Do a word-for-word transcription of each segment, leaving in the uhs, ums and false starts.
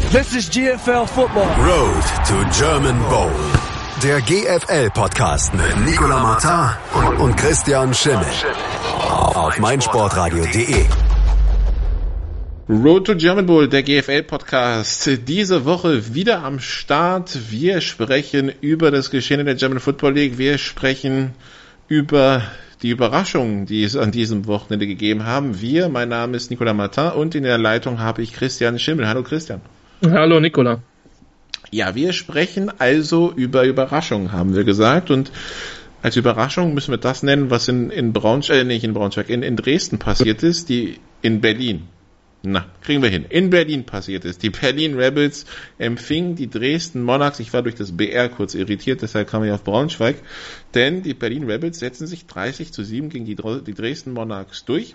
This is G F L Football. Road to German Bowl. Der G F L-Podcast mit Nicolas Martin und Christian Schimmel. Auf meinsportradio punkt de. Road to German Bowl, der G F L-Podcast. Diese Woche wieder am Start. Wir sprechen über das Geschehen in der German Football League. Wir sprechen über die Überraschungen, die es an diesem Wochenende gegeben haben. Wir, mein Name ist Nicolas Martin und in der Leitung habe ich Christian Schimmel. Hallo Christian. Hallo Nicolas. Ja, wir sprechen also über Überraschungen, haben wir gesagt. Und als Überraschung müssen wir das nennen, was in, in Braunschweig, äh, nicht in Braunschweig, in, in Dresden passiert ist, die in Berlin. Na, kriegen wir hin. In Berlin passiert ist. Die Berlin Rebels empfingen die Dresden Monarchs. Ich war durch das B R kurz irritiert, deshalb kam ich auf Braunschweig. Denn die Berlin Rebels setzen sich dreißig zu sieben gegen die, die Dresden Monarchs durch.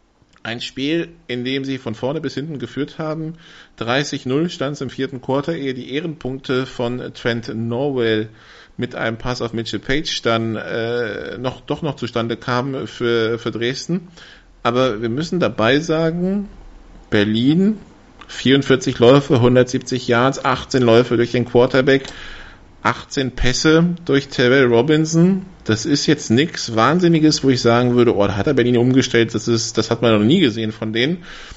Ein Spiel, in dem sie von vorne bis hinten geführt haben. dreißig null stand es im vierten Quarter, ehe die Ehrenpunkte von Trent Norwell mit einem Pass auf Mitchell Page dann äh, noch doch noch zustande kamen für, für Dresden. Aber wir müssen dabei sagen, Berlin, vierundvierzig Läufe, hundertsiebzig Yards, achtzehn Läufe durch den Quarterback, achtzehn Pässe durch Terrell Robinson. Das ist jetzt nichts Wahnsinniges, wo ich sagen würde, oh, da hat er Berlin umgestellt, das ist, das hat man noch nie gesehen von denen.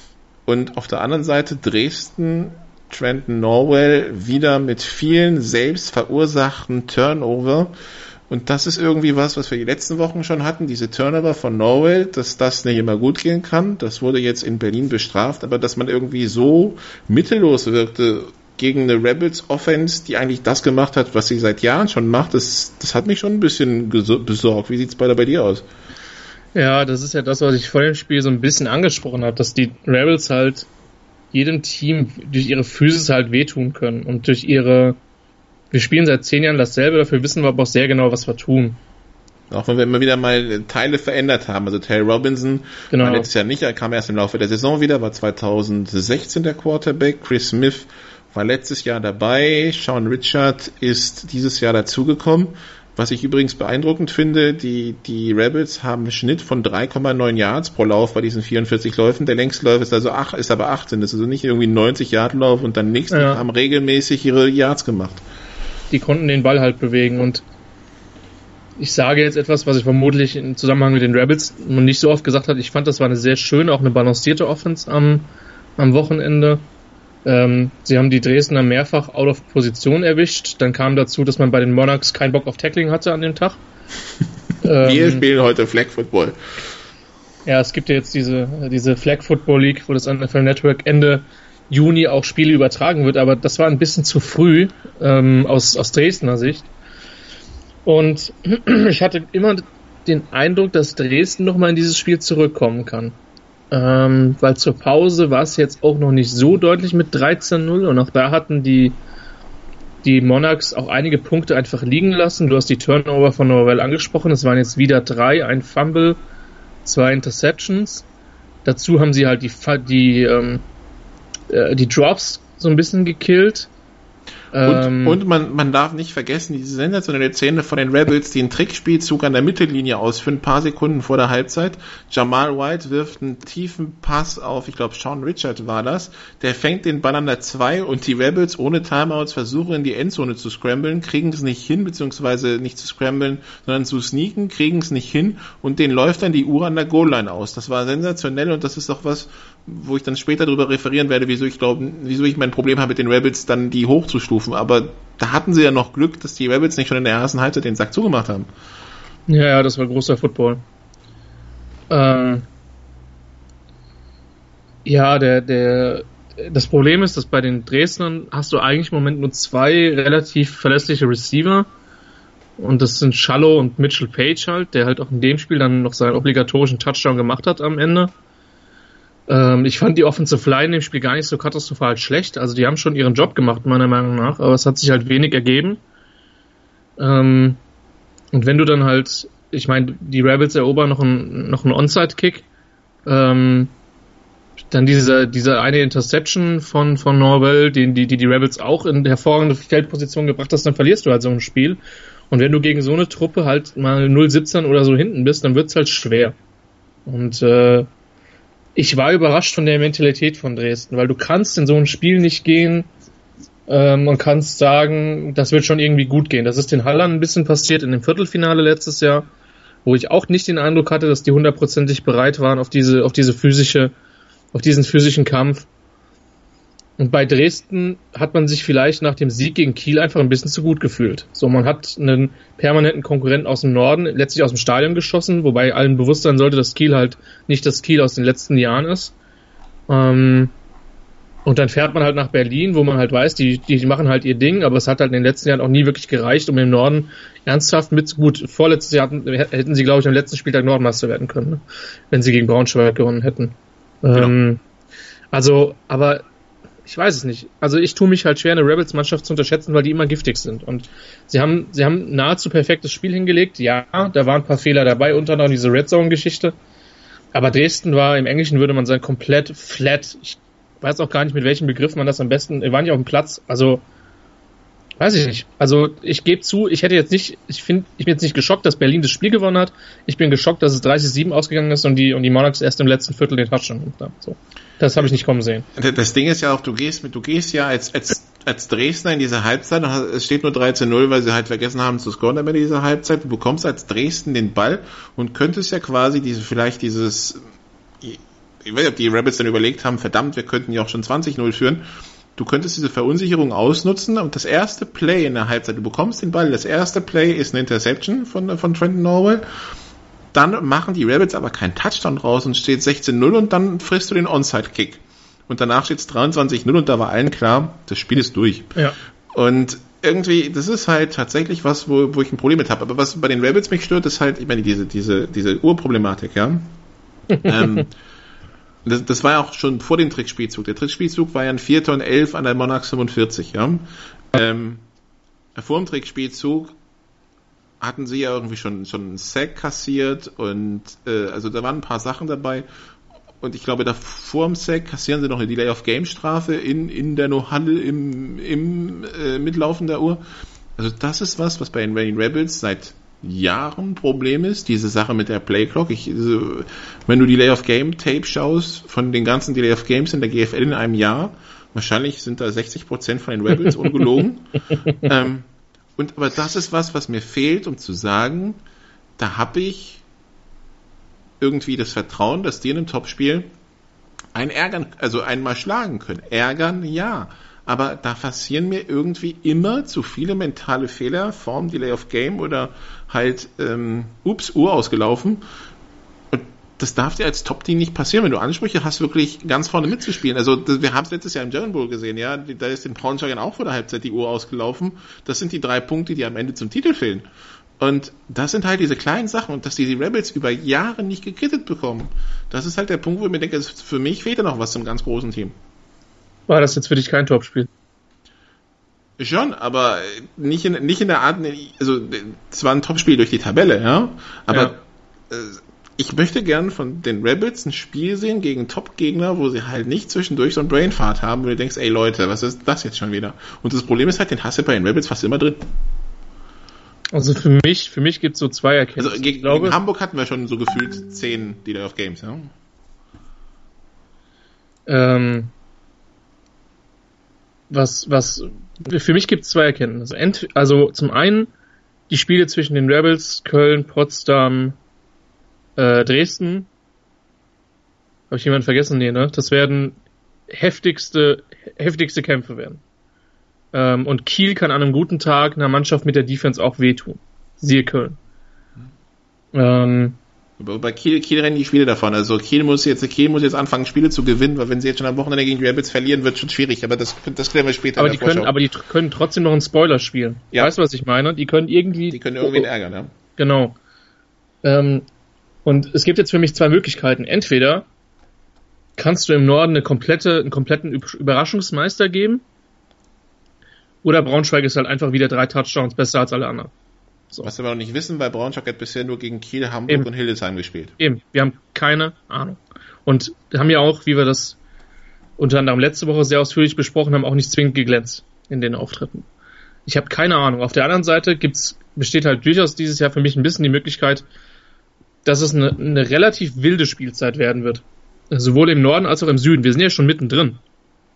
Und auf der anderen Seite Dresden, Trenton Norwell wieder mit vielen selbst verursachten Turnover. Und das ist irgendwie was, was wir die letzten Wochen schon hatten, diese Turnover von Norwell, dass das nicht immer gut gehen kann. Das wurde jetzt in Berlin bestraft, aber dass man irgendwie so mittellos wirkte gegen eine Rebels Offense, die eigentlich das gemacht hat, was sie seit Jahren schon macht, das, das hat mich schon ein bisschen besorgt. Wie sieht's bei, bei dir aus? Ja, das ist ja das, was ich vor dem Spiel so ein bisschen angesprochen habe, dass die Rebels halt jedem Team durch ihre Physis halt wehtun können und durch ihre, wir spielen seit zehn Jahren dasselbe, dafür wissen wir aber auch sehr genau, was wir tun. Auch wenn wir immer wieder mal Teile verändert haben. Also Terrell Robinson genau. War letztes Jahr nicht, er kam erst im Laufe der Saison wieder, war zweitausendsechzehn der Quarterback. Chris Smith war letztes Jahr dabei. Sean Richard ist dieses Jahr dazugekommen. Was ich übrigens beeindruckend finde, die, die Rebels haben einen Schnitt von drei Komma neun Yards pro Lauf bei diesen vierundvierzig Läufen. Der längste Lauf ist also acht, ist aber achtzehn. Das ist also nicht irgendwie ein neunzig Yard Lauf und dann nichts. Die ja. haben regelmäßig ihre Yards gemacht. Die konnten den Ball halt bewegen und ich sage jetzt etwas, was ich vermutlich im Zusammenhang mit den Rebels noch nicht so oft gesagt habe. Ich fand, das war eine sehr schöne, auch eine balancierte Offense am, am Wochenende. Ähm, sie haben die Dresdner mehrfach out of Position erwischt. Dann kam dazu, dass man bei den Monarchs keinen Bock auf Tackling hatte an dem Tag. Wir ähm, spielen heute Flag Football. Ja, es gibt ja jetzt diese, diese Flag Football League, wo das N F L Network Ende Juni auch Spiele übertragen wird, aber das war ein bisschen zu früh ähm, aus, aus Dresdner Sicht. Und ich hatte immer den Eindruck, dass Dresden nochmal in dieses Spiel zurückkommen kann. Ähm, weil zur Pause war es jetzt auch noch nicht so deutlich mit dreizehn null und auch da hatten die, die Monarchs auch einige Punkte einfach liegen lassen. Du hast die Turnover von Norwell angesprochen, es waren jetzt wieder drei, ein Fumble, zwei Interceptions. Dazu haben sie halt die, die, ähm, äh, die Drops so ein bisschen gekillt. Und, ähm, und man, man darf nicht vergessen, diese sensationelle Szene von den Rebels, die einen Trickspielzug an der Mittellinie ausführen, ein paar Sekunden vor der Halbzeit. Jamal White wirft einen tiefen Pass auf, ich glaube Sean Richard war das, der fängt den Ball an der zwei und die Rebels ohne Timeouts versuchen in die Endzone zu scramblen, kriegen es nicht hin, beziehungsweise nicht zu scramblen, sondern zu sneaken, kriegen es nicht hin und denen läuft dann die Uhr an der Goal-Line aus. Das war sensationell und das ist doch was, wo ich dann später darüber referieren werde, wieso ich glaube, wieso ich mein Problem habe mit den Rebels, dann die hochzustufen. Aber da hatten sie ja noch Glück, dass die Rebels nicht schon in der ersten Halbzeit den Sack zugemacht haben. Ja, ja, das war großer Football. Ähm, ja, der, der, das Problem ist, dass bei den Dresdnern hast du eigentlich im Moment nur zwei relativ verlässliche Receiver. Und das sind Schallow und Mitchell Page halt, der halt auch in dem Spiel dann noch seinen obligatorischen Touchdown gemacht hat am Ende. Ähm, ich fand die Offensive Line in dem Spiel gar nicht so katastrophal schlecht. Also die haben schon ihren Job gemacht, meiner Meinung nach, aber es hat sich halt wenig ergeben. Ähm, und wenn du dann halt, ich meine, die Rebels erobern noch einen, noch einen Onside-Kick, ähm, dann diese, diese eine Interception von, von Norwell, die, die, die die Rebels auch in hervorragende Feldposition gebracht hast, dann verlierst du halt so ein Spiel. Und wenn du gegen so eine Truppe halt mal null siebzehn oder so hinten bist, dann wird's halt schwer. Und äh, ich war überrascht von der Mentalität von Dresden, weil du kannst in so ein Spiel nicht gehen ähm, und kannst sagen, das wird schon irgendwie gut gehen. Das ist den Hallern ein bisschen passiert in dem Viertelfinale letztes Jahr, wo ich auch nicht den Eindruck hatte, dass die hundertprozentig bereit waren auf diese, auf diese physische, auf diesen physischen Kampf. Und bei Dresden hat man sich vielleicht nach dem Sieg gegen Kiel einfach ein bisschen zu gut gefühlt. So, man hat einen permanenten Konkurrenten aus dem Norden letztlich aus dem Stadion geschossen, wobei allen bewusst sein sollte, dass Kiel halt nicht das Kiel aus den letzten Jahren ist. Ähm, und dann fährt man halt nach Berlin, wo man halt weiß, die, die machen halt ihr Ding, aber es hat halt in den letzten Jahren auch nie wirklich gereicht, um im Norden ernsthaft mit, gut, vorletztes Jahr hatten, hätten sie, glaube ich, am letzten Spieltag Nordmeister werden können, ne? Wenn sie gegen Braunschweig gewonnen hätten. Genau. Ähm, also, aber ich weiß es nicht. Also ich tue mich halt schwer, eine Rebels-Mannschaft zu unterschätzen, weil die immer giftig sind. Und sie haben, sie haben ein nahezu perfektes Spiel hingelegt. Ja, da waren ein paar Fehler dabei, unter anderem diese Red Zone-Geschichte. Aber Dresden war, im Englischen würde man sagen, komplett flat. Ich weiß auch gar nicht, mit welchem Begriff man das am besten, wir waren nicht auf dem Platz, also weiß ich nicht. Also ich gebe zu, ich hätte jetzt nicht, ich finde, ich bin jetzt nicht geschockt, dass Berlin das Spiel gewonnen hat. Ich bin geschockt, dass es dreißig sieben ausgegangen ist und die und die Monarchs erst im letzten Viertel den Touchdown gemacht haben. So, das habe ich nicht kommen sehen. Das Ding ist ja auch, du gehst mit, du gehst ja als als als Dresdner in diese Halbzeit, es steht nur dreizehn null, weil sie halt vergessen haben zu scoren am Ende dieser Halbzeit. Du bekommst als Dresden den Ball und könntest ja quasi diese vielleicht dieses, ich weiß nicht, ob die Rebels dann überlegt haben, verdammt, wir könnten ja auch schon zwanzig null führen. Du könntest diese Verunsicherung ausnutzen und das erste Play in der Halbzeit, du bekommst den Ball, das erste Play ist eine Interception von, von Trenton Norwell, dann machen die Rebels aber keinen Touchdown raus und steht sechzehn null und dann frisst du den Onside-Kick. Und danach steht es dreiundzwanzig null und da war allen klar, das Spiel ist durch. Ja. Und irgendwie, das ist halt tatsächlich was, wo, wo ich ein Problem mit habe. Aber was bei den Rebels mich stört, ist halt, ich meine, diese, diese, diese Urproblematik, ja. ähm, Das, das war ja auch schon vor dem Trickspielzug. Der Trickspielzug war ja ein Vierter und Elf an der Monarchs fünfundvierzig, ja. Ähm, vor dem Trickspielzug hatten sie ja irgendwie schon, schon einen Sack kassiert und, äh, also da waren ein paar Sachen dabei. Und ich glaube, da vor dem Sack kassieren sie noch eine Delay-of-Game-Strafe in, in der No-Huddle im, im, äh, Mitlaufen der Uhr. Also das ist was, was bei den Raining Rebels seit Jahren Problem ist, diese Sache mit der Playclock. Ich, also, wenn du Delay of Game Tape schaust, von den ganzen Delay of Games in der G F L in einem Jahr, wahrscheinlich sind da sechzig Prozent von den Rebels ungelogen. ähm, und, aber das ist was, was mir fehlt, um zu sagen, da habe ich irgendwie das Vertrauen, dass die in einem Topspiel einen ärgern, also einmal schlagen können. Ärgern, ja. Aber da passieren mir irgendwie immer zu viele mentale Fehler, Form Delay of Game oder halt, ähm, ups, Uhr ausgelaufen. Und das darf dir als Top-Team nicht passieren, wenn du Ansprüche hast, wirklich ganz vorne mitzuspielen. Also das, wir haben es letztes Jahr im German Bowl gesehen, ja, da ist den Braunschweigern auch vor der Halbzeit die Uhr ausgelaufen. Das sind die drei Punkte, die am Ende zum Titel fehlen. Und das sind halt diese kleinen Sachen und dass die, die Rebels über Jahre nicht gekrittet bekommen. Das ist halt der Punkt, wo ich mir denke, für mich fehlt da noch was zum ganz großen Team. War das jetzt für dich kein Topspiel? Schon, aber nicht in, nicht in der Art, also es war ein Topspiel durch die Tabelle, ja, aber ja. Äh, ich möchte gern von den Rebels ein Spiel sehen gegen Top-Gegner, wo sie halt nicht zwischendurch so ein Brainfart haben, wo du denkst, ey Leute, was ist das jetzt schon wieder? Und das Problem ist halt, den hast du bei den Rebels fast immer drin. Also für mich, für mich gibt es so zwei Erkenntnisse. Also gegen, gegen Hamburg hatten wir schon so gefühlt zehn Delay of Games, ja. Ähm, was, was, für mich gibt es zwei Erkenntnisse. Ent, also zum einen die Spiele zwischen den Rebels, Köln, Potsdam, äh, Dresden. Habe ich jemanden vergessen? Nee, ne? Das werden heftigste, heftigste Kämpfe werden. Ähm, und Kiel kann an einem guten Tag einer Mannschaft mit der Defense auch wehtun. Siehe Köln. Ähm, Bei Kiel, Kiel rennen die Spiele davon. Also Kiel muss jetzt, Kiel muss jetzt anfangen, Spiele zu gewinnen, weil wenn sie jetzt schon am Wochenende gegen die Rebels verlieren, wird schon schwierig. Aber das, das klären wir später. Aber die können, aber die können trotzdem noch einen Spoiler spielen. Ja. Weißt du, was ich meine? Die können irgendwie. Die können irgendwen ärgern, ja. Genau. Ähm, und es gibt jetzt für mich zwei Möglichkeiten. Entweder kannst du im Norden eine komplette, einen kompletten Überraschungsmeister geben, oder Braunschweig ist halt einfach wieder drei Touchdowns besser als alle anderen. So. Was wir noch nicht wissen, weil Braunschweig hat bisher nur gegen Kiel, Hamburg Eben. und Hildesheim gespielt. Eben, wir haben keine Ahnung. Und haben ja auch, wie wir das unter anderem letzte Woche sehr ausführlich besprochen haben, auch nicht zwingend geglänzt in den Auftritten. Ich habe keine Ahnung. Auf der anderen Seite gibt's, besteht halt durchaus dieses Jahr für mich ein bisschen die Möglichkeit, dass es eine, eine relativ wilde Spielzeit werden wird. Sowohl im Norden als auch im Süden. Wir sind ja schon mittendrin.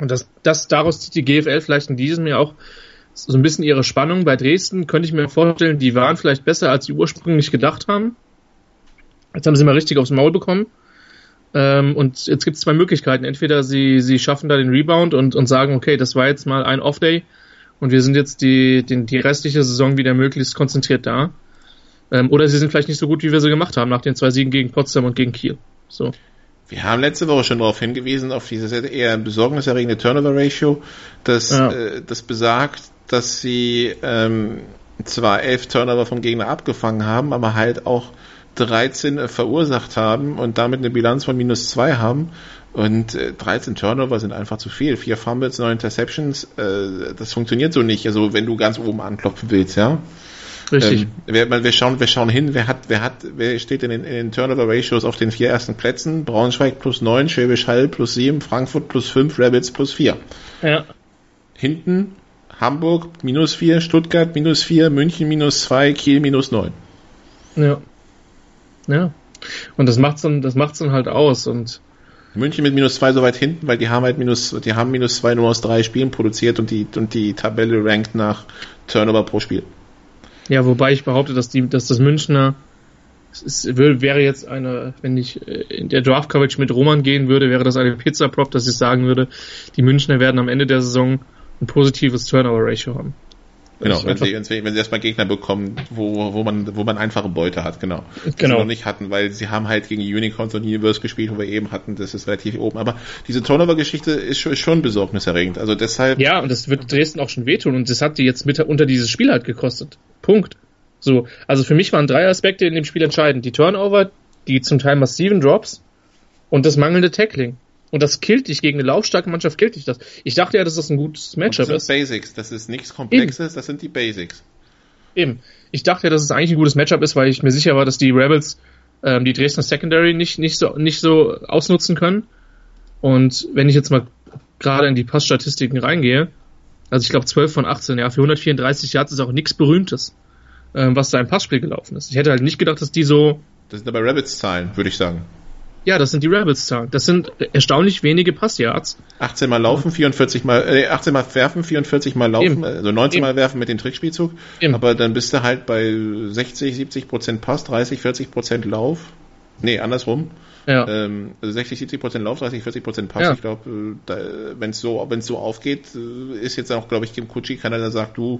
Und das, das daraus zieht die G F L vielleicht in diesem Jahr auch so ein bisschen ihre Spannung. Bei Dresden könnte ich mir vorstellen, die waren vielleicht besser, als sie ursprünglich gedacht haben. Jetzt haben sie mal richtig aufs Maul bekommen. Ähm, und jetzt gibt es zwei Möglichkeiten. Entweder sie, sie schaffen da den Rebound und, und sagen, okay, das war jetzt mal ein Off-Day und wir sind jetzt die, die, die restliche Saison wieder möglichst konzentriert da. Ähm, oder sie sind vielleicht nicht so gut, wie wir sie gemacht haben, nach den zwei Siegen gegen Potsdam und gegen Kiel. So. Wir haben letzte Woche schon darauf hingewiesen, auf dieses eher besorgniserregende Turnover-Ratio, das, ja. äh, das besagt, dass sie ähm, zwar elf Turnover vom Gegner abgefangen haben, aber halt auch dreizehn äh, verursacht haben und damit eine Bilanz von minus zwei haben. Und äh, dreizehn Turnover sind einfach zu viel. Vier Fumbles, neun Interceptions, äh, das funktioniert so nicht. Also wenn du ganz oben anklopfen willst, ja. Richtig. Ähm, wir, wir schauen, wir schauen hin, wer hat, wer hat, wer steht in den, in den Turnover-Ratios auf den vier ersten Plätzen? Braunschweig plus neun, Schwäbisch Hall plus sieben, Frankfurt plus fünf, Rabbits plus vier. Ja. Hinten Hamburg minus vier, Stuttgart minus vier, München minus zwei, Kiel minus neun. Ja. Ja. Und das macht's dann, das macht's dann halt aus und München mit minus zwei so weit hinten, weil die haben halt minus, die haben minus zwei nur aus drei Spielen produziert und die, und die Tabelle rankt nach Turnover pro Spiel. Ja, wobei ich behaupte, dass die, dass das Münchner, es ist, wäre jetzt eine, wenn ich in der Draft-Coverage mit Roman gehen würde, wäre das eine Pizza-Prop, dass ich sagen würde, die Münchner werden am Ende der Saison ein positives Turnover-Ratio haben. Genau, wenn sie, wenn sie erstmal Gegner bekommen, wo, wo man, wo man einfache Beute hat, genau. Die genau. sie noch nicht hatten, weil sie haben halt gegen Unicorns und Universe gespielt, wo wir eben hatten, das ist relativ oben. Aber diese Turnover-Geschichte ist schon, ist schon besorgniserregend. Also deshalb. Ja, und das wird Dresden auch schon wehtun und das hat die jetzt mit unter dieses Spiel halt gekostet. Punkt. So. Also für mich waren drei Aspekte in dem Spiel entscheidend. Die Turnover, die zum Teil massiven Drops und das mangelnde Tackling. Und das killt dich gegen eine laufstarke Mannschaft, killt dich das. Ich dachte ja, dass das ein gutes Matchup ist. Das sind Basics, das ist nichts Komplexes, Eben. Das sind die Basics. Eben. Ich dachte ja, dass es eigentlich ein gutes Matchup ist, weil ich mir sicher war, dass die Rebels ähm, die Dresdner Secondary nicht, nicht, so, nicht so ausnutzen können. Und wenn ich jetzt mal gerade in die Passstatistiken reingehe, also ich glaube zwölf von achtzehn, ja, für hundertvierunddreißig Yards ist auch nichts Berühmtes, ähm, was da im Passspiel gelaufen ist. Ich hätte halt nicht gedacht, dass die so... Das sind aber Rabbits-Zahlen, würde ich sagen. Ja, das sind die Rebels-Zahlen. Das sind erstaunlich wenige Passyards. achtzehn Mal laufen, vierundvierzig Mal, äh, achtzehn Mal werfen, vierundvierzig Mal laufen, Eben. also neunzehn Eben. Mal werfen mit dem Trickspielzug. Eben. Aber dann bist du halt bei sechzig, siebzig Prozent Pass, dreißig, vierzig Prozent Lauf. Nee, andersrum. Ja. Ähm, also sechzig, siebzig Prozent Lauf, dreißig, vierzig Prozent Pass. Ja. Ich glaube, wenn es so, wenn es so aufgeht, ist jetzt auch, glaube ich, Kim Kutschi, keiner, der sagt, du,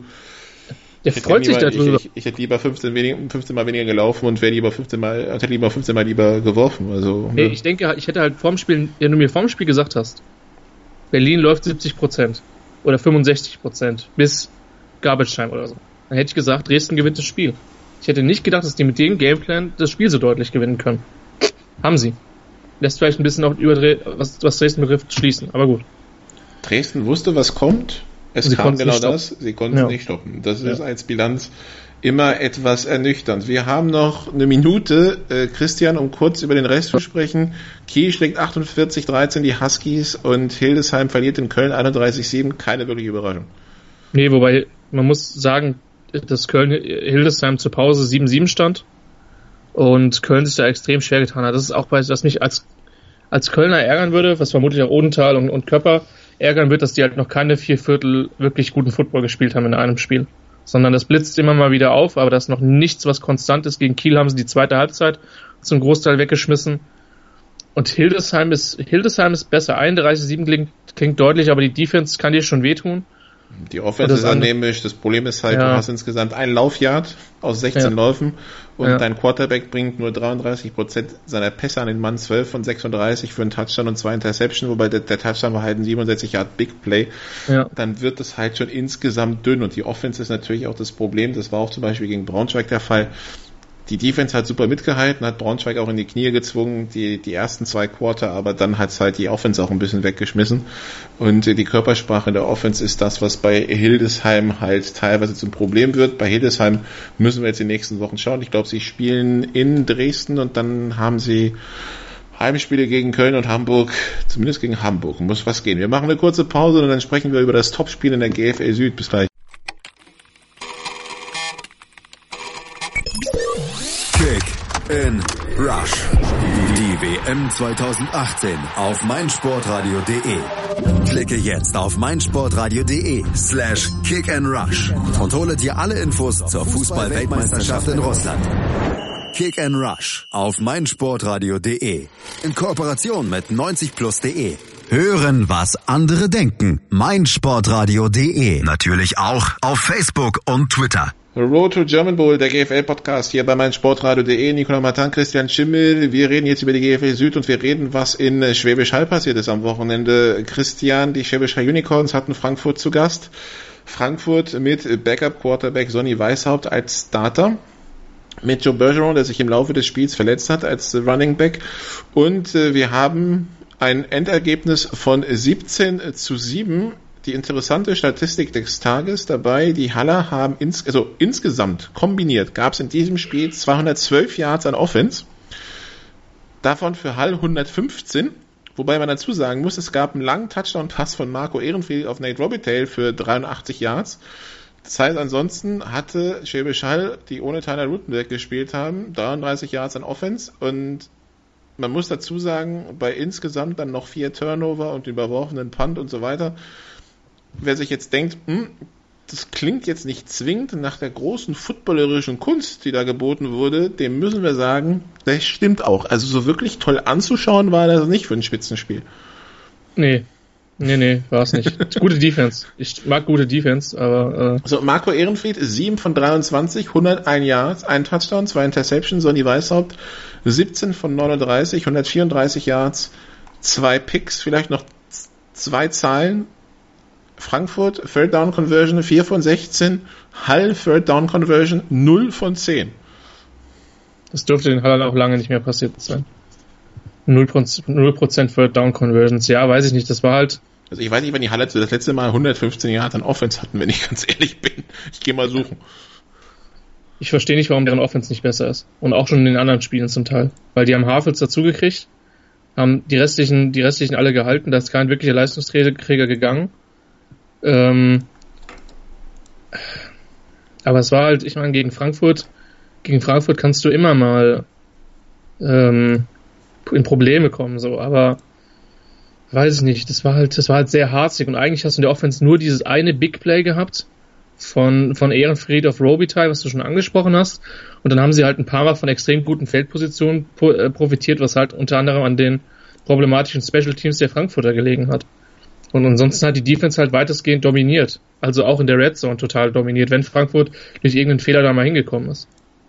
Der freut sich darüber. Ich, ich, ich hätte lieber fünfzehn, wenig, fünfzehn Mal weniger gelaufen und wäre lieber fünfzehn Mal, hätte lieber fünfzehn Mal lieber geworfen. Also, nee, ich denke, ich hätte halt vorm Spiel, wenn du mir vorm Spiel gesagt hast, Berlin läuft siebzig Prozent oder fünfundsechzig Prozent bis Garbage Time oder so, dann hätte ich gesagt, Dresden gewinnt das Spiel. Ich hätte nicht gedacht, dass die mit dem Gameplan das Spiel so deutlich gewinnen können. Haben sie. Lässt vielleicht ein bisschen auch über, was, was Dresden betrifft, schließen, aber gut. Dresden wusste, was kommt. Es Sie kam genau das, sie konnten ja. es nicht stoppen. Das ist ja. als Bilanz immer etwas ernüchternd. Wir haben noch eine Minute, äh, Christian, um kurz über den Rest zu sprechen. Kiel schlägt achtundvierzig dreizehn die Huskies und Hildesheim verliert in Köln einunddreißig sieben. Keine wirkliche Überraschung. Nee, wobei man muss sagen, dass Köln Hildesheim zur Pause sieben sieben stand und Köln sich da extrem schwer getan hat. Das ist auch was, was mich als, als Kölner ärgern würde, was vermutlich auch Odenthal und, und Köpper ärgern wird, dass die halt noch keine vier Viertel wirklich guten Football gespielt haben in einem Spiel. Sondern das blitzt immer mal wieder auf, aber das ist noch nichts, was konstant ist. Gegen Kiel haben sie die zweite Halbzeit zum Großteil weggeschmissen. Und Hildesheim ist, Hildesheim ist besser. einunddreißig sieben klingt, klingt deutlich, aber die Defense kann dir schon wehtun. Die Offense ist anämisch. Das Problem ist halt, ja. du hast insgesamt ein Laufyard aus sechzehn ja. Läufen und ja. dein Quarterback bringt nur dreiunddreißig Prozent seiner Pässe an den Mann, zwölf von sechsunddreißig für einen Touchdown und zwei Interception, wobei der, der Touchdown war halt ein siebenundsechzig Yard Big Play. Ja. Dann wird es halt schon insgesamt dünn und die Offense ist natürlich auch das Problem. Das war auch zum Beispiel gegen Braunschweig der Fall. Die Defense hat super mitgehalten, hat Braunschweig auch in die Knie gezwungen, die, die ersten zwei Quarter, aber dann hat's halt die Offense auch ein bisschen weggeschmissen. Und die Körpersprache in der Offense ist das, was bei Hildesheim halt teilweise zum Problem wird. Bei Hildesheim müssen wir jetzt die nächsten Wochen schauen. Ich glaube, sie spielen in Dresden und dann haben sie Heimspiele gegen Köln und Hamburg, zumindest gegen Hamburg. Muss was gehen. Wir machen eine kurze Pause und dann sprechen wir über das Topspiel in der G F L Süd. Bis gleich. In Rush. Die W M zweitausendachtzehn auf meinsportradio.de. Klicke jetzt auf meinsportradio.de slash kick and rush und hole dir alle Infos zur Fußball-Weltmeisterschaft in Russland. Kick and Rush auf meinsportradio.de. In Kooperation mit neunzig plus punkt de. Hören, was andere denken. meinsportradio.de. Natürlich auch auf Facebook und Twitter. Road to German Bowl, der G F L-Podcast hier bei meinsportradio.de. Nicola Martin, Christian Schimmel. Wir reden jetzt über die G F L Süd und wir reden, was in Schwäbisch Hall passiert ist am Wochenende. Christian, die Schwäbisch Hall Unicorns hatten Frankfurt zu Gast. Frankfurt mit Backup-Quarterback Sonny Weishaupt als Starter. Mit Joe Bergeron, der sich im Laufe des Spiels verletzt hat als Running Back. Und äh, wir haben ein Endergebnis von siebzehn zu sieben. Die interessante Statistik des Tages dabei, die Haller haben ins, also insgesamt kombiniert gab es in diesem Spiel zweihundertzwölf Yards an Offense, davon für Hall hundertfünfzehn, wobei man dazu sagen muss, es gab einen langen Touchdown-Pass von Marco Ehrenfried auf Nate Robitaille für dreiundachtzig Yards. Das heißt, ansonsten hatte Schwäbisch Hall, die ohne Tyler Rutenberg gespielt haben, dreiunddreißig Yards an Offense und man muss dazu sagen, bei insgesamt dann noch vier Turnover und überworfenen Punt und so weiter. Wer sich jetzt denkt, hm, das klingt jetzt nicht zwingend nach der großen footballerischen Kunst, die da geboten wurde, dem müssen wir sagen, das stimmt auch. Also so wirklich toll anzuschauen war das nicht für ein Spitzenspiel. Nee, nee, nee, war es nicht. Gute Defense. Ich mag gute Defense, aber... Äh So, Marco Ehrenfried, sieben von dreiundzwanzig, hundertein Yards, ein Touchdown, zwei Interceptions, Sonny Weishaupt, siebzehn von neununddreißig, hundertvierunddreißig Yards, zwei Picks, vielleicht noch zwei Zahlen. Frankfurt, Third Down Conversion, vier von sechzehn, Hall, Third Down Conversion, null von zehn. Das dürfte den Hallern auch lange nicht mehr passiert sein. null Prozent Third Down Conversions, ja, weiß ich nicht, das war halt... Also ich weiß nicht, wann die Haller das letzte Mal hundertfünfzehn Yards an Offense hatten, wenn ich ganz ehrlich bin. Ich gehe mal suchen. Ich verstehe nicht, warum deren Offense nicht besser ist. Und auch schon in den anderen Spielen zum Teil. Weil die haben Havels dazugekriegt, haben die restlichen, die restlichen alle gehalten, da ist kein wirklicher Leistungsträger gegangen. Ähm, aber es war halt, ich meine, gegen Frankfurt, gegen Frankfurt kannst du immer mal ähm, in Probleme kommen, so, aber weiß ich nicht, das war halt, das war halt sehr harzig und eigentlich hast du in der Offense nur dieses eine Big Play gehabt von, von Ehrenfried auf Robitaille, was du schon angesprochen hast, und dann haben sie halt ein paar Mal von extrem guten Feldpositionen profitiert, was halt unter anderem an den problematischen Special Teams der Frankfurter gelegen hat. Und ansonsten hat die Defense halt weitestgehend dominiert. Also auch in der Red Zone total dominiert, wenn Frankfurt durch irgendeinen Fehler da mal hingekommen ist.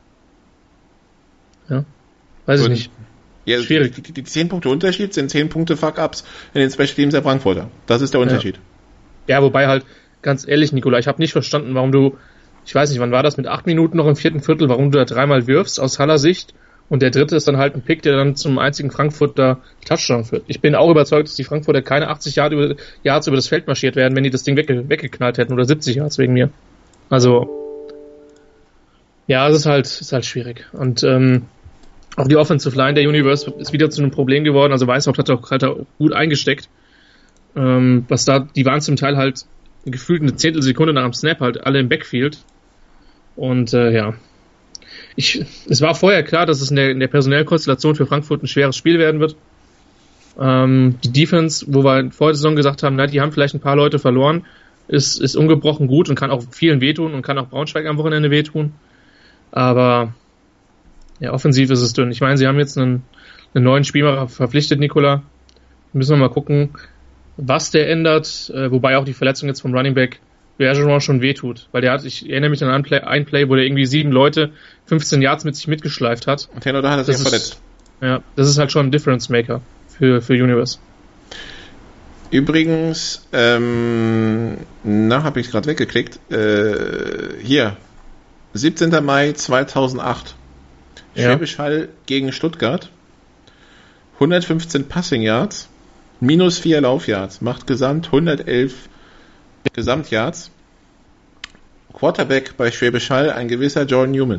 Ja, weiß ich nicht. Ja, schwierig. Die, die, die zehn Punkte Unterschied sind zehn Punkte Fuck-Ups in den Special Teams der Frankfurter. Das ist der Unterschied. Ja, ja, wobei halt, ganz ehrlich, Nikola, ich habe nicht verstanden, warum du, ich weiß nicht, wann war das, mit acht Minuten noch im vierten Viertel, warum du da dreimal wirfst aus Haller Sicht. Und der dritte ist dann halt ein Pick, der dann zum einzigen Frankfurter Touchdown führt. Ich bin auch überzeugt, dass die Frankfurter keine achtzig Yards über, Yards über das Feld marschiert werden, wenn die das Ding wegge- weggeknallt hätten, oder siebzig Yards wegen mir. Also, ja, es ist halt, ist halt schwierig. Und ähm, auch die Offensive Line der Universe ist wieder zu einem Problem geworden. Also Weishaupt hat auch, hat auch gut eingesteckt. Ähm, was da, die waren zum Teil halt gefühlt eine Zehntelsekunde nach dem Snap halt alle im Backfield. Und äh, ja. Ich, es war vorher klar, dass es in der, in der personellen Konstellation für Frankfurt ein schweres Spiel werden wird. Ähm, die Defense, wo wir vor der Saison gesagt haben, na, die haben vielleicht ein paar Leute verloren, ist, ist ungebrochen gut und kann auch vielen wehtun und kann auch Braunschweig am Wochenende wehtun. Aber ja, offensiv ist es dünn. Ich meine, sie haben jetzt einen, einen neuen Spieler verpflichtet, Nikola. Müssen wir mal gucken, was der ändert, äh, wobei auch die Verletzung jetzt vom Running Back Bergeron schon wehtut, weil der hat, ich erinnere mich an einen Play, ein Play, wo der irgendwie sieben Leute fünfzehn Yards mit sich mitgeschleift hat. Und Taylor da hat er sich verletzt. Ja, das ist halt schon ein Difference Maker für, für Universe. Übrigens, ähm, na, habe ich gerade weggeklickt, äh, hier, siebzehnter Mai zweitausendacht, ja. Schwäbisch Hall gegen Stuttgart, hundertfünfzehn Passing Yards, minus vier Laufyards, macht gesamt hundertelf Gesamtyards. Quarterback bei Schwäbisch Hall, ein gewisser Jordan Newman.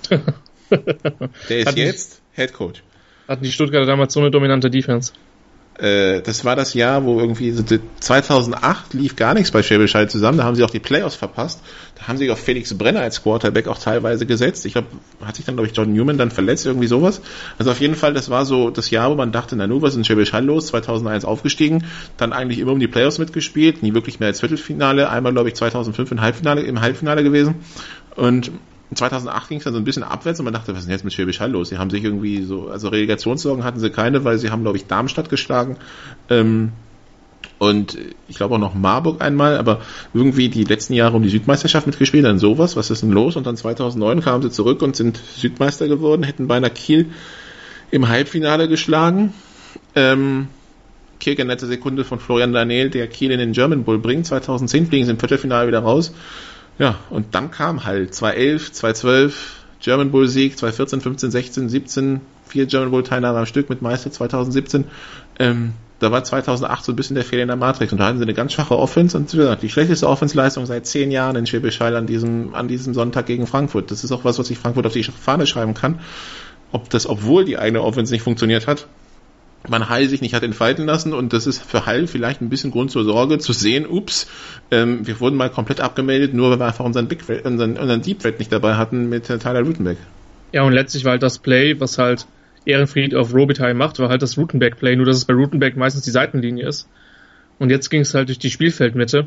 Der ist Hat jetzt Head Coach. Hatten die Stuttgarter damals so eine dominante Defense? äh, das war das Jahr, wo irgendwie so zweitausendacht lief gar nichts bei Schwäbisch Hall zusammen, da haben sie auch die Playoffs verpasst, da haben sie auf Felix Brenner als Quarterback auch teilweise gesetzt, ich glaube, hat sich dann glaube ich Jordan Newman dann verletzt, irgendwie sowas, also auf jeden Fall, das war so das Jahr, wo man dachte, na nu, was ist in Schwäbisch Hall los, zweitausendeins aufgestiegen, dann eigentlich immer um die Playoffs mitgespielt, nie wirklich mehr als Viertelfinale, einmal glaube ich zweitausendfünf im Halbfinale, im Halbfinale gewesen und zweitausendacht ging es dann so ein bisschen abwärts und man dachte, was ist denn jetzt mit Schwäbisch Hall los? Sie haben sich irgendwie so, also Relegationssorgen hatten sie keine, weil sie haben, glaube ich, Darmstadt geschlagen ähm, und ich glaube auch noch Marburg einmal, aber irgendwie die letzten Jahre um die Südmeisterschaft mitgespielt, dann sowas, was ist denn los? Und dann zweitausendneun kamen sie zurück und sind Südmeister geworden, hätten beinahe Kiel im Halbfinale geschlagen. Ähm, Kiel in letzter Sekunde von Florian Daniel, der Kiel in den German Bowl bringt. zweitausendzehn fliegen sie im Viertelfinale wieder raus. Ja, und dann kam halt zweitausendelf, zweitausendzwölf, German Bowl Sieg, zweitausendvierzehn, fünfzehn, sechzehn, siebzehn, vier German Bowl Teilnahme am Stück mit Meister zweitausendsiebzehn. Ähm, da war zweitausendacht so ein bisschen der Fehler in der Matrix und da hatten sie eine ganz schwache Offense und ja, die schlechteste Offensleistung seit zehn Jahren in Schwäbisch Hall an diesem, an diesem Sonntag gegen Frankfurt. Das ist auch was, was ich Frankfurt auf die Fahne schreiben kann. Ob das, obwohl die eigene Offense nicht funktioniert hat, man Hall sich nicht hat entfalten lassen und das ist für Hall vielleicht ein bisschen Grund zur Sorge, zu sehen, ups, ähm, wir wurden mal komplett abgemeldet, nur weil wir einfach unseren Big Threat, unseren, unseren Deep Threat nicht dabei hatten mit äh, Tyler Rutenbeck. Ja, und letztlich war halt das Play, was halt Ehrenfried auf Robitaille macht, war halt das Rutenbeck-Play, nur dass es bei Rutenbeck meistens die Seitenlinie ist. Und jetzt ging es halt durch die Spielfeldmitte,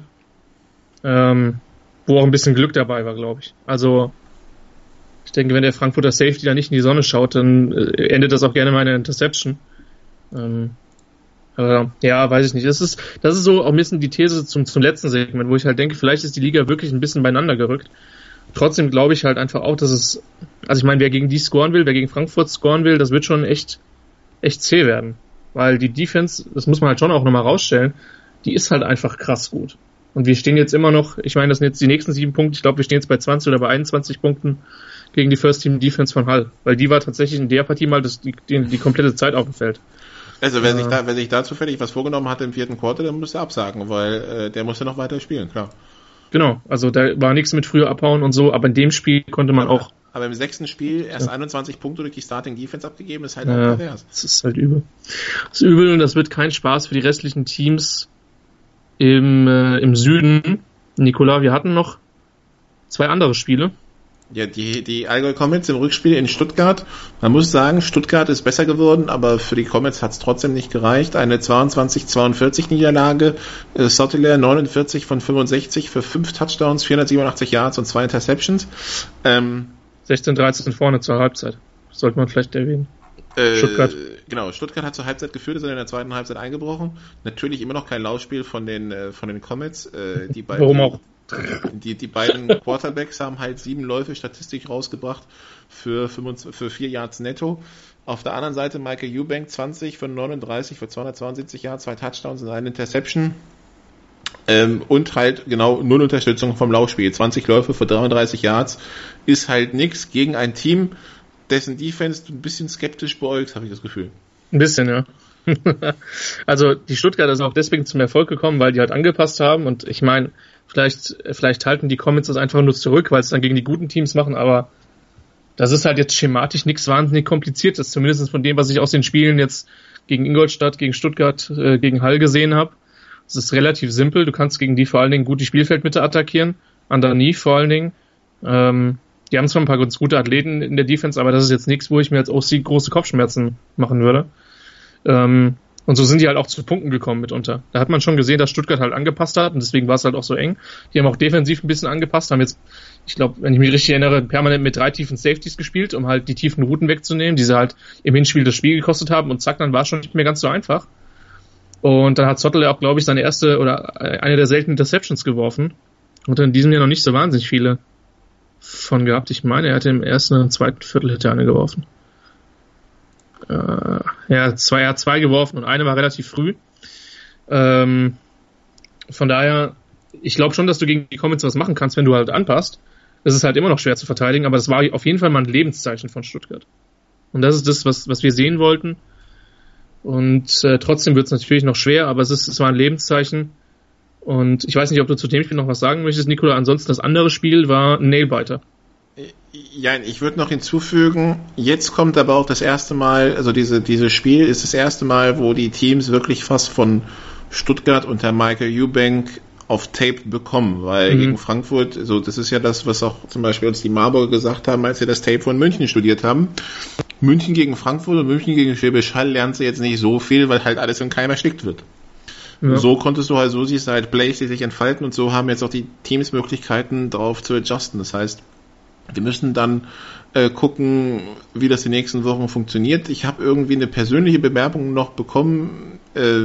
ähm, wo auch ein bisschen Glück dabei war, glaube ich. Also, ich denke, wenn der Frankfurter Safety da nicht in die Sonne schaut, dann äh, endet das auch gerne mal in einer Interception. Ähm, aber, ja, weiß ich nicht. Das ist, das ist so auch ein bisschen die These zum, zum letzten Segment, wo ich halt denke, vielleicht ist die Liga wirklich ein bisschen beieinander gerückt. Trotzdem glaube ich halt einfach auch, dass es, also ich meine, wer gegen die scoren will, wer gegen Frankfurt scoren will, das wird schon echt, echt zäh werden. Weil die Defense, das muss man halt schon auch nochmal rausstellen, die ist halt einfach krass gut. Und wir stehen jetzt immer noch, ich meine, das sind jetzt die nächsten sieben Punkte, ich glaube, wir stehen jetzt bei zwanzig oder bei einundzwanzig Punkten gegen die First Team Defense von Hall. Weil die war tatsächlich in der Partie mal das, die, die, die komplette Zeit auf dem Feld. Also wer sich da, wer sich da zufällig was vorgenommen hatte im vierten Quarter, dann musste er absagen, weil äh, der musste noch weiter spielen, klar. Genau, also da war nichts mit früher abhauen und so, aber in dem Spiel konnte man auch. Aber im sechsten Spiel erst ja. einundzwanzig Punkte durch die Starting Defense abgegeben, ist halt ja, auch pervers. Das ist halt übel. Das ist übel und das wird kein Spaß für die restlichen Teams im, äh, im Süden. Nikola, wir hatten noch zwei andere Spiele. Ja, die, die Allgäu Comets im Rückspiel in Stuttgart. Man muss sagen, Stuttgart ist besser geworden, aber für die Comets hat es trotzdem nicht gereicht. Eine zweiundzwanzig zweiundvierzig Niederlage. Äh, Sottile neunundvierzig von fünfundsechzig für fünf Touchdowns, vierhundertsiebenundachtzig Yards und zwei Interceptions. Ähm, sechzehn dreizehn vorne zur Halbzeit. Sollte man vielleicht erwähnen. Äh, Stuttgart. Genau, Stuttgart hat zur Halbzeit geführt, ist in der zweiten Halbzeit eingebrochen. Natürlich immer noch kein Laufspiel von den, äh, von den Comets. Äh, die beiden, Warum auch? Die, die beiden Quarterbacks haben halt sieben Läufe statistisch rausgebracht für, fünfundzwanzig, für vier Yards netto. Auf der anderen Seite Michael Eubank zwanzig für neununddreißig für zweihundertzweiundsiebzig Yards, zwei Touchdowns und eine Interception. Ähm, und halt genau null Unterstützung vom Laufspiel. zwanzig Läufe für dreiunddreißig Yards ist halt nix gegen ein Team, dessen Defense du ein bisschen skeptisch beäugst, habe ich das Gefühl. Ein bisschen, ja. Also die Stuttgarter sind auch deswegen zum Erfolg gekommen, weil die halt angepasst haben und ich meine, vielleicht vielleicht halten die Comets das einfach nur zurück, weil es dann gegen die guten Teams machen, aber das ist halt jetzt schematisch nichts wahnsinnig Kompliziertes, zumindest von dem, was ich aus den Spielen jetzt gegen Ingolstadt, gegen Stuttgart, äh, gegen Hall gesehen habe. Es ist relativ simpel, du kannst gegen die vor allen Dingen gut die Spielfeldmitte attackieren, underneath vor allen Dingen. Ähm, die haben zwar ein paar ganz gute Athleten in der Defense, aber das ist jetzt nichts, wo ich mir als O C große Kopfschmerzen machen würde. Ähm, und so sind die halt auch zu Punkten gekommen mitunter. Da hat man schon gesehen, dass Stuttgart halt angepasst hat und deswegen war es halt auch so eng. Die haben auch defensiv ein bisschen angepasst, haben jetzt, ich glaube, wenn ich mich richtig erinnere, permanent mit drei tiefen Safeties gespielt, um halt die tiefen Routen wegzunehmen, die sie halt im Hinspiel das Spiel gekostet haben und zack, dann war es schon nicht mehr ganz so einfach. Und dann hat Zottel auch, glaube ich, seine erste oder eine der seltenen Interceptions geworfen und in diesem Jahr noch nicht so wahnsinnig viele von gehabt. Ich meine, er hatte im ersten und zweiten Viertel hätte eine geworfen. Äh, ja, zwei, er hat zwei geworfen und eine war relativ früh. Ähm, von daher, ich glaube schon, dass du gegen die Comets was machen kannst, wenn du halt anpasst. Das ist halt immer noch schwer zu verteidigen, aber das war auf jeden Fall mal ein Lebenszeichen von Stuttgart. Und das ist das, was, was wir sehen wollten. Und äh, trotzdem wird es natürlich noch schwer, aber es ist, es war ein Lebenszeichen. Und ich weiß nicht, ob du zu dem Spiel noch was sagen möchtest, Nikola. Ansonsten das andere Spiel war ein Nailbiter. Ja, ich würde noch hinzufügen, jetzt kommt aber auch das erste Mal, also diese, dieses Spiel ist das erste Mal, wo die Teams wirklich fast von Stuttgart unter Michael Eubank auf Tape bekommen, weil mhm. gegen Frankfurt, so das ist ja das, was auch zum Beispiel uns die Marburger gesagt haben, als sie das Tape von München studiert haben. München gegen Frankfurt und München gegen Schwäbisch Hall lernst du jetzt nicht so viel, weil halt alles im Keim erstickt wird. Ja. So konntest du halt, so siehst du halt Plays, die sich entfalten und so haben jetzt auch die Teams Möglichkeiten darauf zu adjusten. Das heißt, wir müssen dann äh, gucken, wie das die nächsten Wochen funktioniert. Ich habe irgendwie eine persönliche Bewerbung noch bekommen, äh,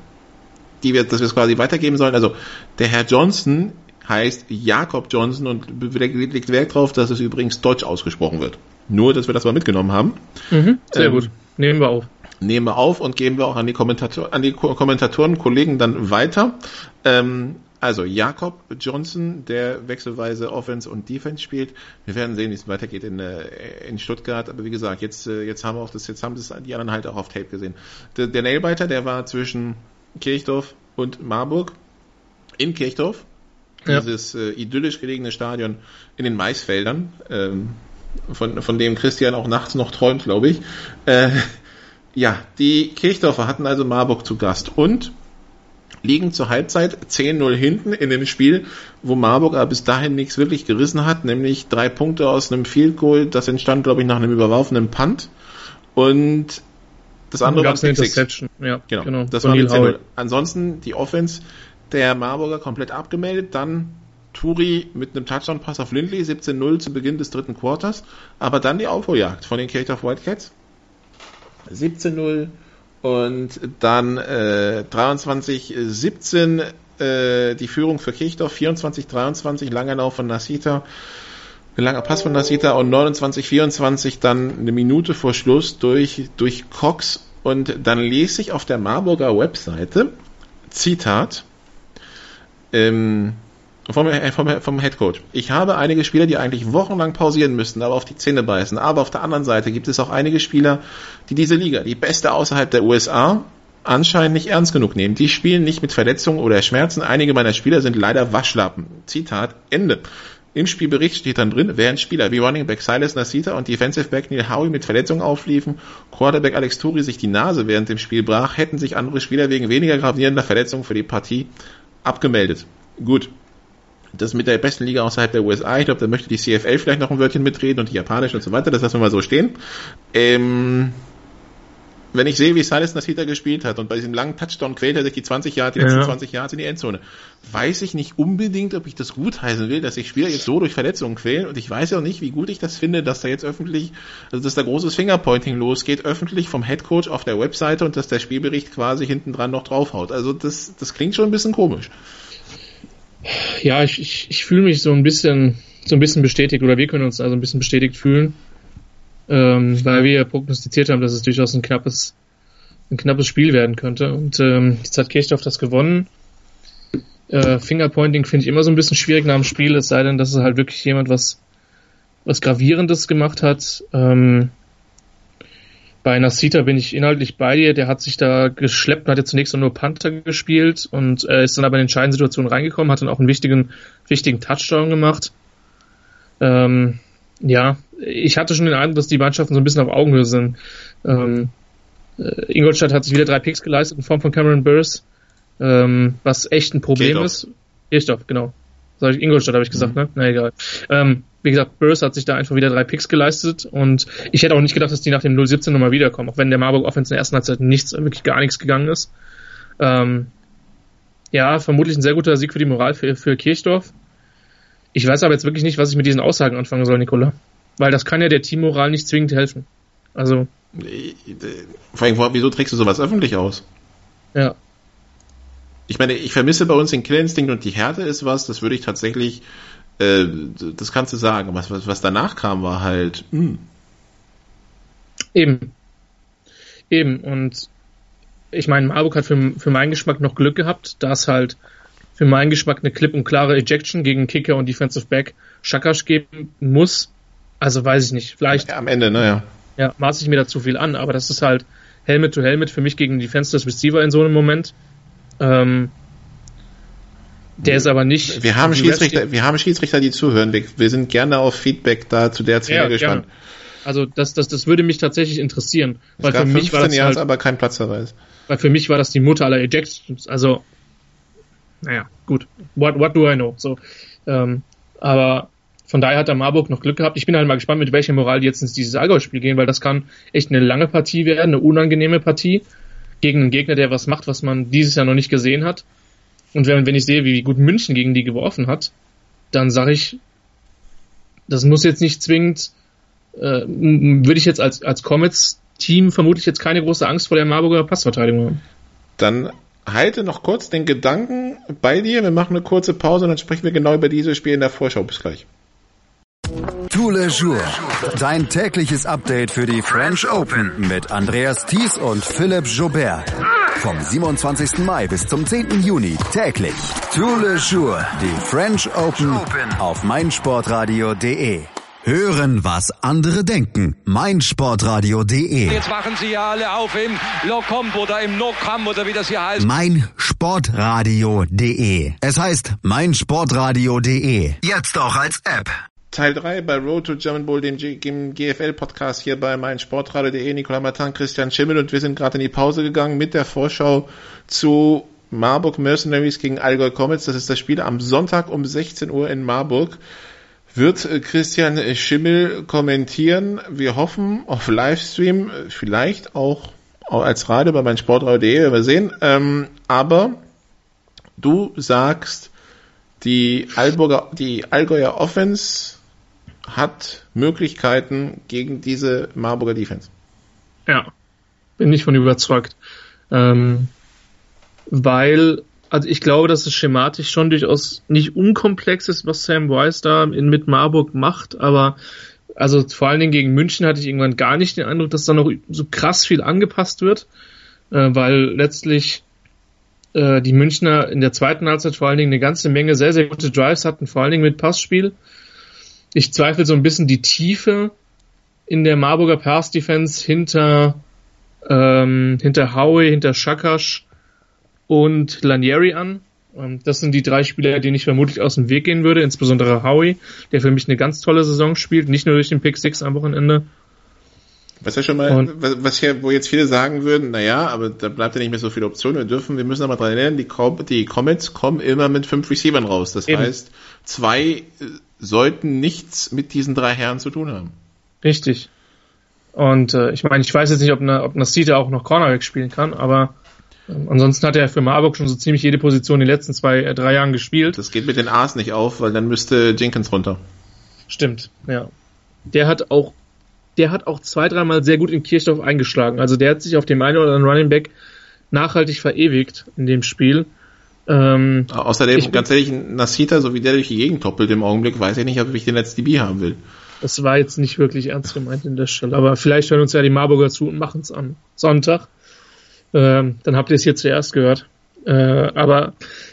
die wir, dass wir es quasi weitergeben sollen. Also der Herr Johnson heißt Jakob Johnson und legt Wert darauf, dass es übrigens Deutsch ausgesprochen wird. Nur, dass wir das mal mitgenommen haben. Mhm, sehr ähm, gut. Nehmen wir auf. Nehmen wir auf und geben wir auch an die Kommentator, an die Kommentatoren, Kollegen dann weiter. Ähm, also Jakob Johnson, der wechselweise Offense und Defense spielt. Wir werden sehen, wie es weitergeht in, in Stuttgart. Aber wie gesagt, jetzt, jetzt haben wir auch das, jetzt haben das die anderen halt auch auf Tape gesehen. Der, der Nailbiter, der war zwischen Kirchdorf und Marburg. In Kirchdorf. Ja. Dieses äh, idyllisch gelegene Stadion in den Maisfeldern, ähm, von, von dem Christian auch nachts noch träumt, glaube ich. Äh, ja, die Kirchdorfer hatten also Marburg zu Gast und liegen zur Halbzeit zehn null hinten in dem Spiel, wo Marburg aber bis dahin nichts wirklich gerissen hat, nämlich drei Punkte aus einem Field Goal, das entstand, glaube ich, nach einem überworfenen Punt und das andere war eine Interception. Ja, genau, genau. Das war zehn null. Ansonsten die Offense der Marburger komplett abgemeldet, dann Turi mit einem Touchdown-Pass auf Lindley, siebzehn null zu Beginn des dritten Quarters, aber dann die Aufholjagd von den Kirchdorf Wildcats, siebzehn null und dann äh, dreiundzwanzig siebzehn äh, die Führung für Kirchdorf, vierundzwanzig dreiundzwanzig, langer Lauf von Nasita, ein langer Pass von Nasita und neunundzwanzig vierundzwanzig dann eine Minute vor Schluss durch, durch Cox und dann lese ich auf der Marburger Webseite, Zitat, ähm, Vom, vom, vom Headcoach. Ich habe einige Spieler, die eigentlich wochenlang pausieren müssten, aber auf die Zähne beißen. Aber auf der anderen Seite gibt es auch einige Spieler, die diese Liga, die beste außerhalb der U S A, anscheinend nicht ernst genug nehmen. Die spielen nicht mit Verletzungen oder Schmerzen. Einige meiner Spieler sind leider Waschlappen. Zitat, Ende. Im Spielbericht steht dann drin, während Spieler wie Running Back Silas Nasita und Defensive Back Neil Howie mit Verletzungen aufliefen, Quarterback Alex Turi sich die Nase während dem Spiel brach, hätten sich andere Spieler wegen weniger gravierender Verletzungen für die Partie abgemeldet. Gut. Das mit der besten Liga außerhalb der U S A, ich glaube, da möchte die C F L vielleicht noch ein Wörtchen mitreden und die japanische und so weiter, das lassen wir mal so stehen. Ähm, wenn ich sehe, wie Silas Nasita gespielt hat und bei diesem langen Touchdown quält er sich die zwanzig Yards, die ja. letzten zwanzig Yards in die Endzone, weiß ich nicht unbedingt, ob ich das gut heißen will, dass sich Spieler jetzt so durch Verletzungen quälen und ich weiß ja auch nicht, wie gut ich das finde, dass da jetzt öffentlich, also dass da großes Fingerpointing losgeht, öffentlich vom Headcoach auf der Webseite und dass der Spielbericht quasi hinten dran noch draufhaut. Also das, das klingt schon ein bisschen komisch. Ja, ich, ich, ich fühle mich so ein bisschen so ein bisschen bestätigt, oder wir können uns also ein bisschen bestätigt fühlen, ähm, weil wir prognostiziert haben, dass es durchaus ein knappes ein knappes Spiel werden könnte. Und ähm, jetzt hat Kirchdorf das gewonnen. Äh, Fingerpointing finde ich immer so ein bisschen schwierig nach dem Spiel, es sei denn, dass es halt wirklich jemand was was Gravierendes gemacht hat. Ähm, Bei Nasita bin ich inhaltlich bei dir, der hat sich da geschleppt und hat ja zunächst nur Panther gespielt und äh, ist dann aber in entscheidende Situationen reingekommen, hat dann auch einen wichtigen wichtigen Touchdown gemacht. Ähm, ja, ich hatte schon den Eindruck, dass die Mannschaften so ein bisschen auf Augenhöhe sind. Ähm, äh, Ingolstadt hat sich wieder drei Picks geleistet in Form von Cameron Burrs, ähm, was echt ein Problem Kirchdorf. ist. Kirchdorf, genau. Sag ich Ingolstadt, habe ich gesagt, mhm. ne? Na egal. Ähm, wie gesagt, Burrs hat sich da einfach wieder drei Picks geleistet und ich hätte auch nicht gedacht, dass die nach dem null siebzehn nochmal wiederkommen, auch wenn der Marburg Offense in der ersten Halbzeit nichts, wirklich gar nichts gegangen ist. Ähm, ja, vermutlich ein sehr guter Sieg für die Moral für, für Kirchdorf. Ich weiß aber jetzt wirklich nicht, was ich mit diesen Aussagen anfangen soll, Nicola. Weil das kann ja der Teammoral nicht zwingend helfen. Also. Vor allem, wieso trägst du sowas öffentlich aus? Ja. Ich meine, ich vermisse bei uns den Killinstinkt und die Härte ist was, das würde ich tatsächlich, äh, das kannst du sagen. Was, was, was danach kam, war halt, mh. Eben. Eben. Und ich meine, Marburg hat für, für meinen Geschmack noch Glück gehabt, dass halt für meinen Geschmack eine klipp und klare Ejection gegen Kicker und Defensive Back Schakasch geben muss. Also weiß ich nicht. Vielleicht. Ja, am Ende, naja. Ja, maße ich mir da zu viel an, aber das ist halt Helmet to Helmet für mich gegen Defenseless Receiver in so einem Moment. Ähm, Der ist aber nicht... Wir haben Schiedsrichter, wir haben Schiedsrichter, die zuhören. Wir, wir sind gerne auf Feedback da zu der Szene ja, gespannt. Gerne. Also das, das, das würde mich tatsächlich interessieren. Es weil gab für mich war das halt, aber kein Platzverweis. Weil für mich war das die Mutter aller Ejections. Also, naja, gut. What, what do I know? So, ähm, aber von daher hat der Marburg noch Glück gehabt. Ich bin halt mal gespannt, mit welcher Moral die jetzt ins dieses Allgäu-Spiel gehen, weil das kann echt eine lange Partie werden, eine unangenehme Partie gegen einen Gegner, der was macht, was man dieses Jahr noch nicht gesehen hat. Und wenn, wenn ich sehe, wie gut München gegen die geworfen hat, dann sage ich, das muss jetzt nicht zwingend, äh, würde ich jetzt als, als Comets-Team vermutlich jetzt keine große Angst vor der Marburger Passverteidigung haben. Dann halte noch kurz den Gedanken bei dir. Wir machen eine kurze Pause und dann sprechen wir genau über dieses Spiel in der Vorschau. Bis gleich. Tous les jours. Dein tägliches Update für die French Open mit Andreas Thies und Philipp Joubert. Vom siebenundzwanzigsten Mai bis zum zehnten Juni täglich. Tous les jours. Die French Open auf meinsportradio punkt de. Hören, was andere denken. meinsportradio punkt de. Jetzt machen sie ja alle auf im Locomp oder im Nocam oder wie das hier heißt. meinsportradio punkt de. Es heißt meinsportradio punkt de. Jetzt auch als App. Teil drei bei Road to German Bowl, dem G- G F L-Podcast hier bei meinsportradio punkt de. Nicolas Martin, Christian Schimmel und wir sind gerade in die Pause gegangen mit der Vorschau zu Marburg Mercenaries gegen Allgäu Comets. Das ist das Spiel am Sonntag um sechzehn Uhr in Marburg. Wird Christian Schimmel kommentieren. Wir hoffen auf Livestream, vielleicht auch als Radio bei meinsportradio punkt de, werden wir sehen. Ähm, aber du sagst, die Allburger, die Allgäuer Offense hat Möglichkeiten gegen diese Marburger Defense. Ja, bin ich von überzeugt. Ähm, weil, also ich glaube, dass es schematisch schon durchaus nicht unkomplex ist, was Sam Weiss da in, mit Marburg macht, aber also vor allen Dingen gegen München hatte ich irgendwann gar nicht den Eindruck, dass da noch so krass viel angepasst wird, äh, weil letztlich äh, die Münchner in der zweiten Halbzeit vor allen Dingen eine ganze Menge sehr, sehr gute Drives hatten, vor allen Dingen mit Passspiel. Ich zweifle so ein bisschen die Tiefe in der Marburger Pass-Defense hinter, ähm, hinter Howie, hinter Schakasch und Lanieri an. Ähm, das sind die drei Spieler, denen ich vermutlich aus dem Weg gehen würde, insbesondere Howie, der für mich eine ganz tolle Saison spielt, nicht nur durch den Pick Six am Wochenende. Was ja schon mal, und, was, was hier, wo jetzt viele sagen würden, naja, aber da bleibt ja nicht mehr so viele Optionen, wir dürfen, wir müssen aber dran erinnern, die, die Comets kommen immer mit fünf Receivern raus, das eben. heißt, zwei sollten nichts mit diesen drei Herren zu tun haben. Richtig. Und äh, ich meine, ich weiß jetzt nicht, ob, eine, ob Nasita auch noch Cornerback spielen kann, aber äh, ansonsten hat er für Marburg schon so ziemlich jede Position in den letzten zwei, äh, drei Jahren gespielt. Das geht mit den A's nicht auf, weil dann müsste Jenkins runter. Stimmt, ja. Der hat auch der hat auch zwei, dreimal sehr gut in Kirchdorf eingeschlagen. Also der hat sich auf dem einen oder anderen Running Back nachhaltig verewigt in dem Spiel. Ähm, Außerdem, ich, ganz ehrlich, Nasita, so wie der durch die Gegend toppelt im Augenblick, weiß ich nicht, ob ich den als D B haben will. Das war jetzt nicht wirklich ernst gemeint in der Stelle, aber vielleicht hören uns ja die Marburger zu und machen es am Sonntag. Ähm, dann habt ihr es hier zuerst gehört. Äh, aber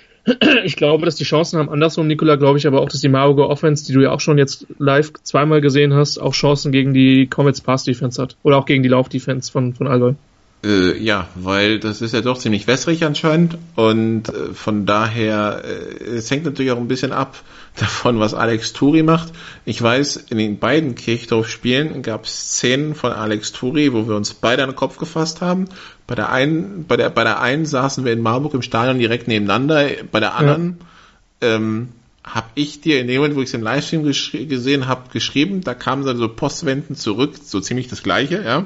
ich glaube, dass die Chancen haben. Andersrum, Nikola, glaube ich aber auch, dass die Marburger Offense, die du ja auch schon jetzt live zweimal gesehen hast, auch Chancen gegen die Comets Pass Defense hat. Oder auch gegen die Lauf Defense von, von Allgäu. Äh, ja, weil das ist ja doch ziemlich wässrig anscheinend und äh, von daher, äh, es hängt natürlich auch ein bisschen ab davon, was Alex Turi macht. Ich weiß, in den beiden Kirchdorf-Spielen gab es Szenen von Alex Turi, wo wir uns beide an den Kopf gefasst haben. Bei der einen, bei der, bei der einen saßen wir in Marburg im Stadion direkt nebeneinander, bei der anderen ja. ähm, habe ich dir in dem Moment, wo ich es im Livestream gesch- gesehen habe, geschrieben, da kamen dann so Postwenden zurück, so ziemlich das Gleiche, ja.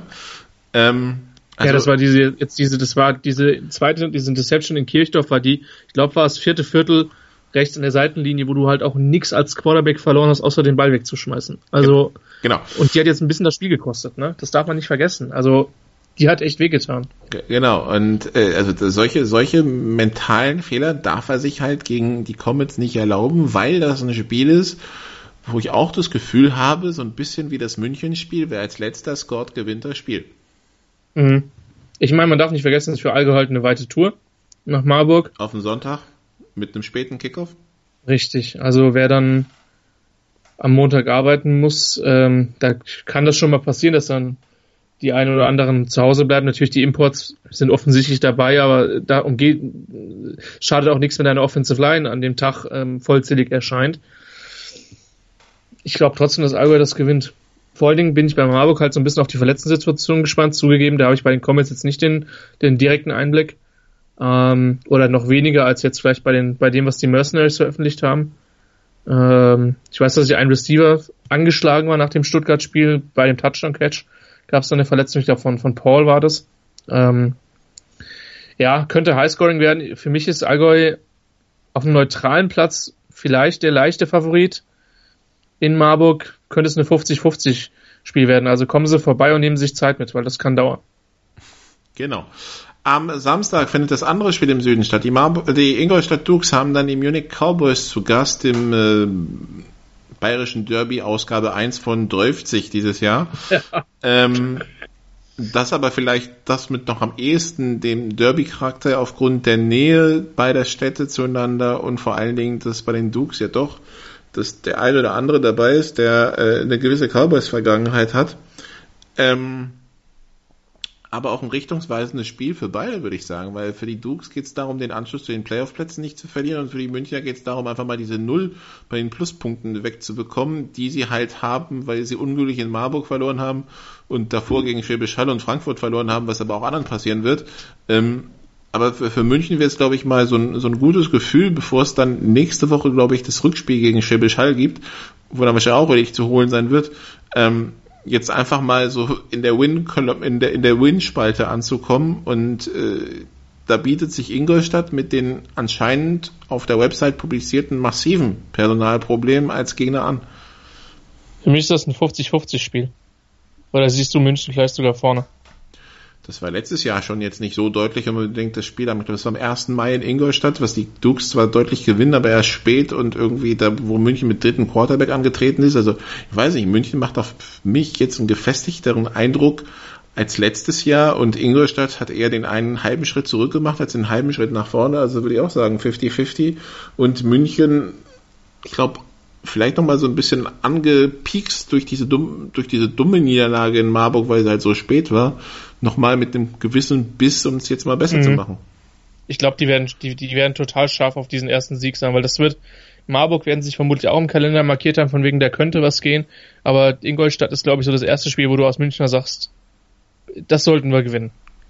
Ähm, Also, ja, das war diese, jetzt diese, das war diese zweite, diese Interception in Kirchdorf war die, ich glaube, war das vierte Viertel rechts in der Seitenlinie, wo du halt auch nix als Quarterback verloren hast, außer den Ball wegzuschmeißen. Also, genau. Und die hat jetzt ein bisschen das Spiel gekostet, ne? Das darf man nicht vergessen. Also, die hat echt wehgetan. Genau. Und, äh, also, solche, solche mentalen Fehler darf er sich halt gegen die Comets nicht erlauben, weil das ein Spiel ist, wo ich auch das Gefühl habe, so ein bisschen wie das München-Spiel, wer als letzter scored, gewinnt das Spiel. Ich meine, man darf nicht vergessen, es ist für Allgäu halt eine weite Tour nach Marburg. Auf den Sonntag mit einem späten Kickoff. Richtig, also wer dann am Montag arbeiten muss, ähm, da kann das schon mal passieren, dass dann die einen oder anderen zu Hause bleiben. Natürlich, die Imports sind offensichtlich dabei, aber da umgeht, schadet auch nichts, wenn deine Offensive Line an dem Tag ähm, vollzählig erscheint. Ich glaube trotzdem, dass Allgäu das gewinnt. Vor allen Dingen bin ich bei Marburg halt so ein bisschen auf die Verletzten-Situation gespannt. Zugegeben, da habe ich bei den Comets jetzt nicht den, den direkten Einblick. Ähm, oder noch weniger als jetzt vielleicht bei den, bei dem, was die Mercenaries veröffentlicht haben. Ähm, ich weiß, dass sich ein Receiver angeschlagen war nach dem Stuttgart-Spiel. Bei dem Touchdown-Catch gab es dann eine Verletzung, ich glaube von, von Paul war das. Ähm, ja, könnte Highscoring werden. Für mich ist Allgäu auf einem neutralen Platz vielleicht der leichte Favorit. In Marburg könnte es eine fünfzig fünfzig Spiel werden. Also kommen Sie vorbei und nehmen sich Zeit mit, weil das kann dauern. Genau. Am Samstag findet das andere Spiel im Süden statt. Die, Marburg, die Ingolstadt Dukes haben dann die Munich Cowboys zu Gast im äh, bayerischen Derby, Ausgabe eins von dreißig dieses Jahr. Ja. Ähm, das aber vielleicht das mit noch am ehesten dem Derby-Charakter aufgrund der Nähe beider Städte zueinander und vor allen Dingen, dass bei den Dukes ja doch dass der eine oder andere dabei ist, der äh, eine gewisse Cowboys-Vergangenheit hat. Ähm, aber auch ein richtungsweisendes Spiel für beide, würde ich sagen, weil für die Dukes geht es darum, den Anschluss zu den Playoff-Plätzen nicht zu verlieren und für die Münchner geht es darum, einfach mal diese Null bei den Pluspunkten wegzubekommen, die sie halt haben, weil sie unglücklich in Marburg verloren haben und davor gegen Schwäbisch Hall und Frankfurt verloren haben, was aber auch anderen passieren wird. Ähm, Aber für, für München wäre es, glaube ich, mal so ein, so ein gutes Gefühl, bevor es dann nächste Woche, glaube ich, das Rückspiel gegen Schwäbisch Hall gibt, wo dann wahrscheinlich auch richtig zu holen sein wird, ähm, jetzt einfach mal so in der Win in der in der Win-Spalte anzukommen und äh, da bietet sich Ingolstadt mit den anscheinend auf der Website publizierten massiven Personalproblemen als Gegner an. Für mich ist das ein fünfzig fünfzig Spiel. Oder siehst du München vielleicht sogar vorne? Das war letztes Jahr schon jetzt nicht so deutlich unbedingt das Spiel. Ich glaube, das war am ersten Mai in Ingolstadt, was die Dukes zwar deutlich gewinnen, aber erst spät und irgendwie da, wo München mit dritten Quarterback angetreten ist. Also, ich weiß nicht, München macht auf mich jetzt einen gefestigteren Eindruck als letztes Jahr und Ingolstadt hat eher den einen halben Schritt zurück gemacht als den halben Schritt nach vorne. Also würde ich auch sagen fünfzig fünfzig. Und München, ich glaube, vielleicht nochmal so ein bisschen angepiekst durch diese dumme, durch diese dumme Niederlage in Marburg, weil sie halt so spät war, nochmal mit einem gewissen Biss, um es jetzt mal besser mhm. zu machen. Ich glaube, die werden, die, die werden total scharf auf diesen ersten Sieg sein, weil das wird, Marburg werden sich vermutlich auch im Kalender markiert haben, von wegen, da könnte was gehen, aber Ingolstadt ist, glaube ich, so das erste Spiel, wo du aus Münchner sagst, das sollten wir gewinnen.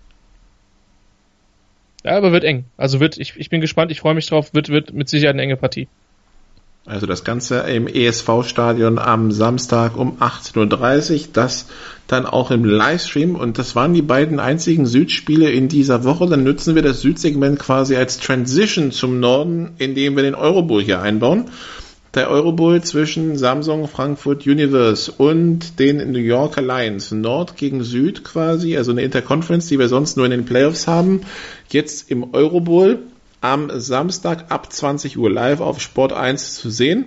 Ja, aber wird eng. Also wird, ich, ich bin gespannt, ich freue mich drauf, wird, wird mit Sicherheit eine enge Partie. Also das Ganze im E S V-Stadion am Samstag um achtzehn Uhr dreißig, das dann auch im Livestream und das waren die beiden einzigen Südspiele in dieser Woche. Dann nutzen wir das Südsegment quasi als Transition zum Norden, indem wir den Eurobowl hier einbauen. Der Eurobowl zwischen Samsung, Frankfurt Universe und den New Yorker Lions. Nord gegen Süd quasi, also eine Interconference, die wir sonst nur in den Playoffs haben. Jetzt im Eurobowl. Am Samstag ab zwanzig Uhr live auf Sport eins zu sehen.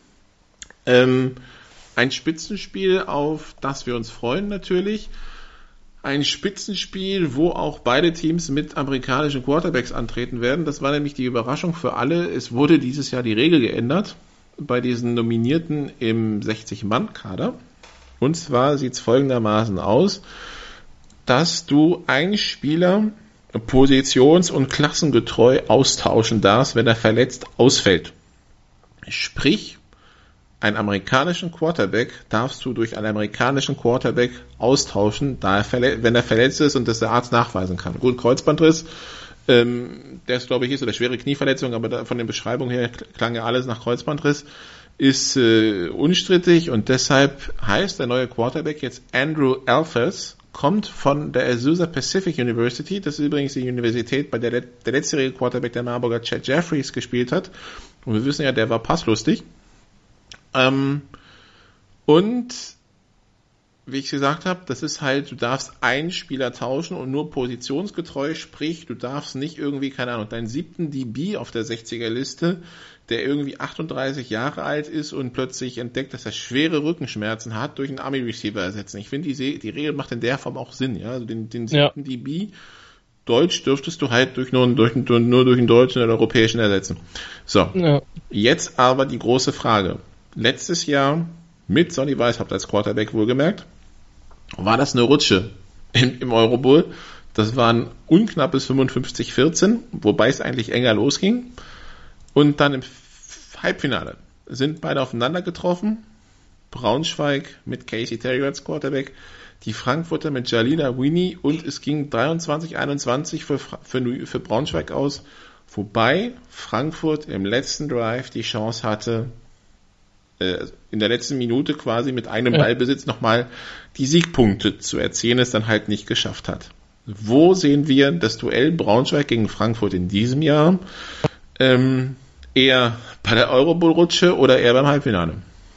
Ähm, ein Spitzenspiel, auf das wir uns freuen natürlich. Ein Spitzenspiel, wo auch beide Teams mit amerikanischen Quarterbacks antreten werden. Das war nämlich die Überraschung für alle. Es wurde dieses Jahr die Regel geändert bei diesen Nominierten im sechzig-Mann-Kader. Und zwar sieht es folgendermaßen aus, dass du einen Spieler positions- und klassengetreu austauschen darfst, wenn er verletzt ausfällt. Sprich, einen amerikanischen Quarterback darfst du durch einen amerikanischen Quarterback austauschen, da er verle- wenn er verletzt ist und das der Arzt nachweisen kann. Gut, Kreuzbandriss, ähm, der ist, glaube ich, ist oder schwere Knieverletzung, aber da, von der Beschreibung her klang ja alles nach Kreuzbandriss, ist äh, unstrittig und deshalb heißt der neue Quarterback jetzt Andrew Alphers, kommt von der Azusa Pacific University. Das ist übrigens die Universität, bei der der letztjährige Quarterback der Marburger Chad Jeffries gespielt hat. Und wir wissen ja, der war passlustig. Ähm, und wie ich gesagt habe, das ist halt, du darfst einen Spieler tauschen und nur positionsgetreu, sprich, du darfst nicht irgendwie, keine Ahnung, deinen siebten D B auf der sechziger-Liste, der irgendwie achtunddreißig Jahre alt ist und plötzlich entdeckt, dass er schwere Rückenschmerzen hat, durch einen Army-Receiver ersetzen. Ich finde, die, die Regel macht in der Form auch Sinn, ja. Also den, den siebten ja. D B Deutsch dürftest du halt durch nur, durch, nur durch einen deutschen oder europäischen ersetzen. So. Ja. Jetzt aber die große Frage. Letztes Jahr mit Sonny Weishaupt als Quarterback wohlgemerkt, war das eine Rutsche im, im Eurobowl. Das waren unknappes fünfundfünfzig vierzehn, wobei es eigentlich enger losging. Und dann im Halbfinale sind beide aufeinander getroffen. Braunschweig mit Casey Terry als Quarterback, die Frankfurter mit Jalila Winnie, und es ging dreiundzwanzig einundzwanzig für, für, für Braunschweig aus, wobei Frankfurt im letzten Drive die Chance hatte, äh, in der letzten Minute quasi mit einem ja. Ballbesitz nochmal die Siegpunkte zu erzielen, es dann halt nicht geschafft hat. Wo sehen wir das Duell Braunschweig gegen Frankfurt in diesem Jahr? Ähm, eher bei der Eurobowl-Rutsche oder eher beim Halbfinale?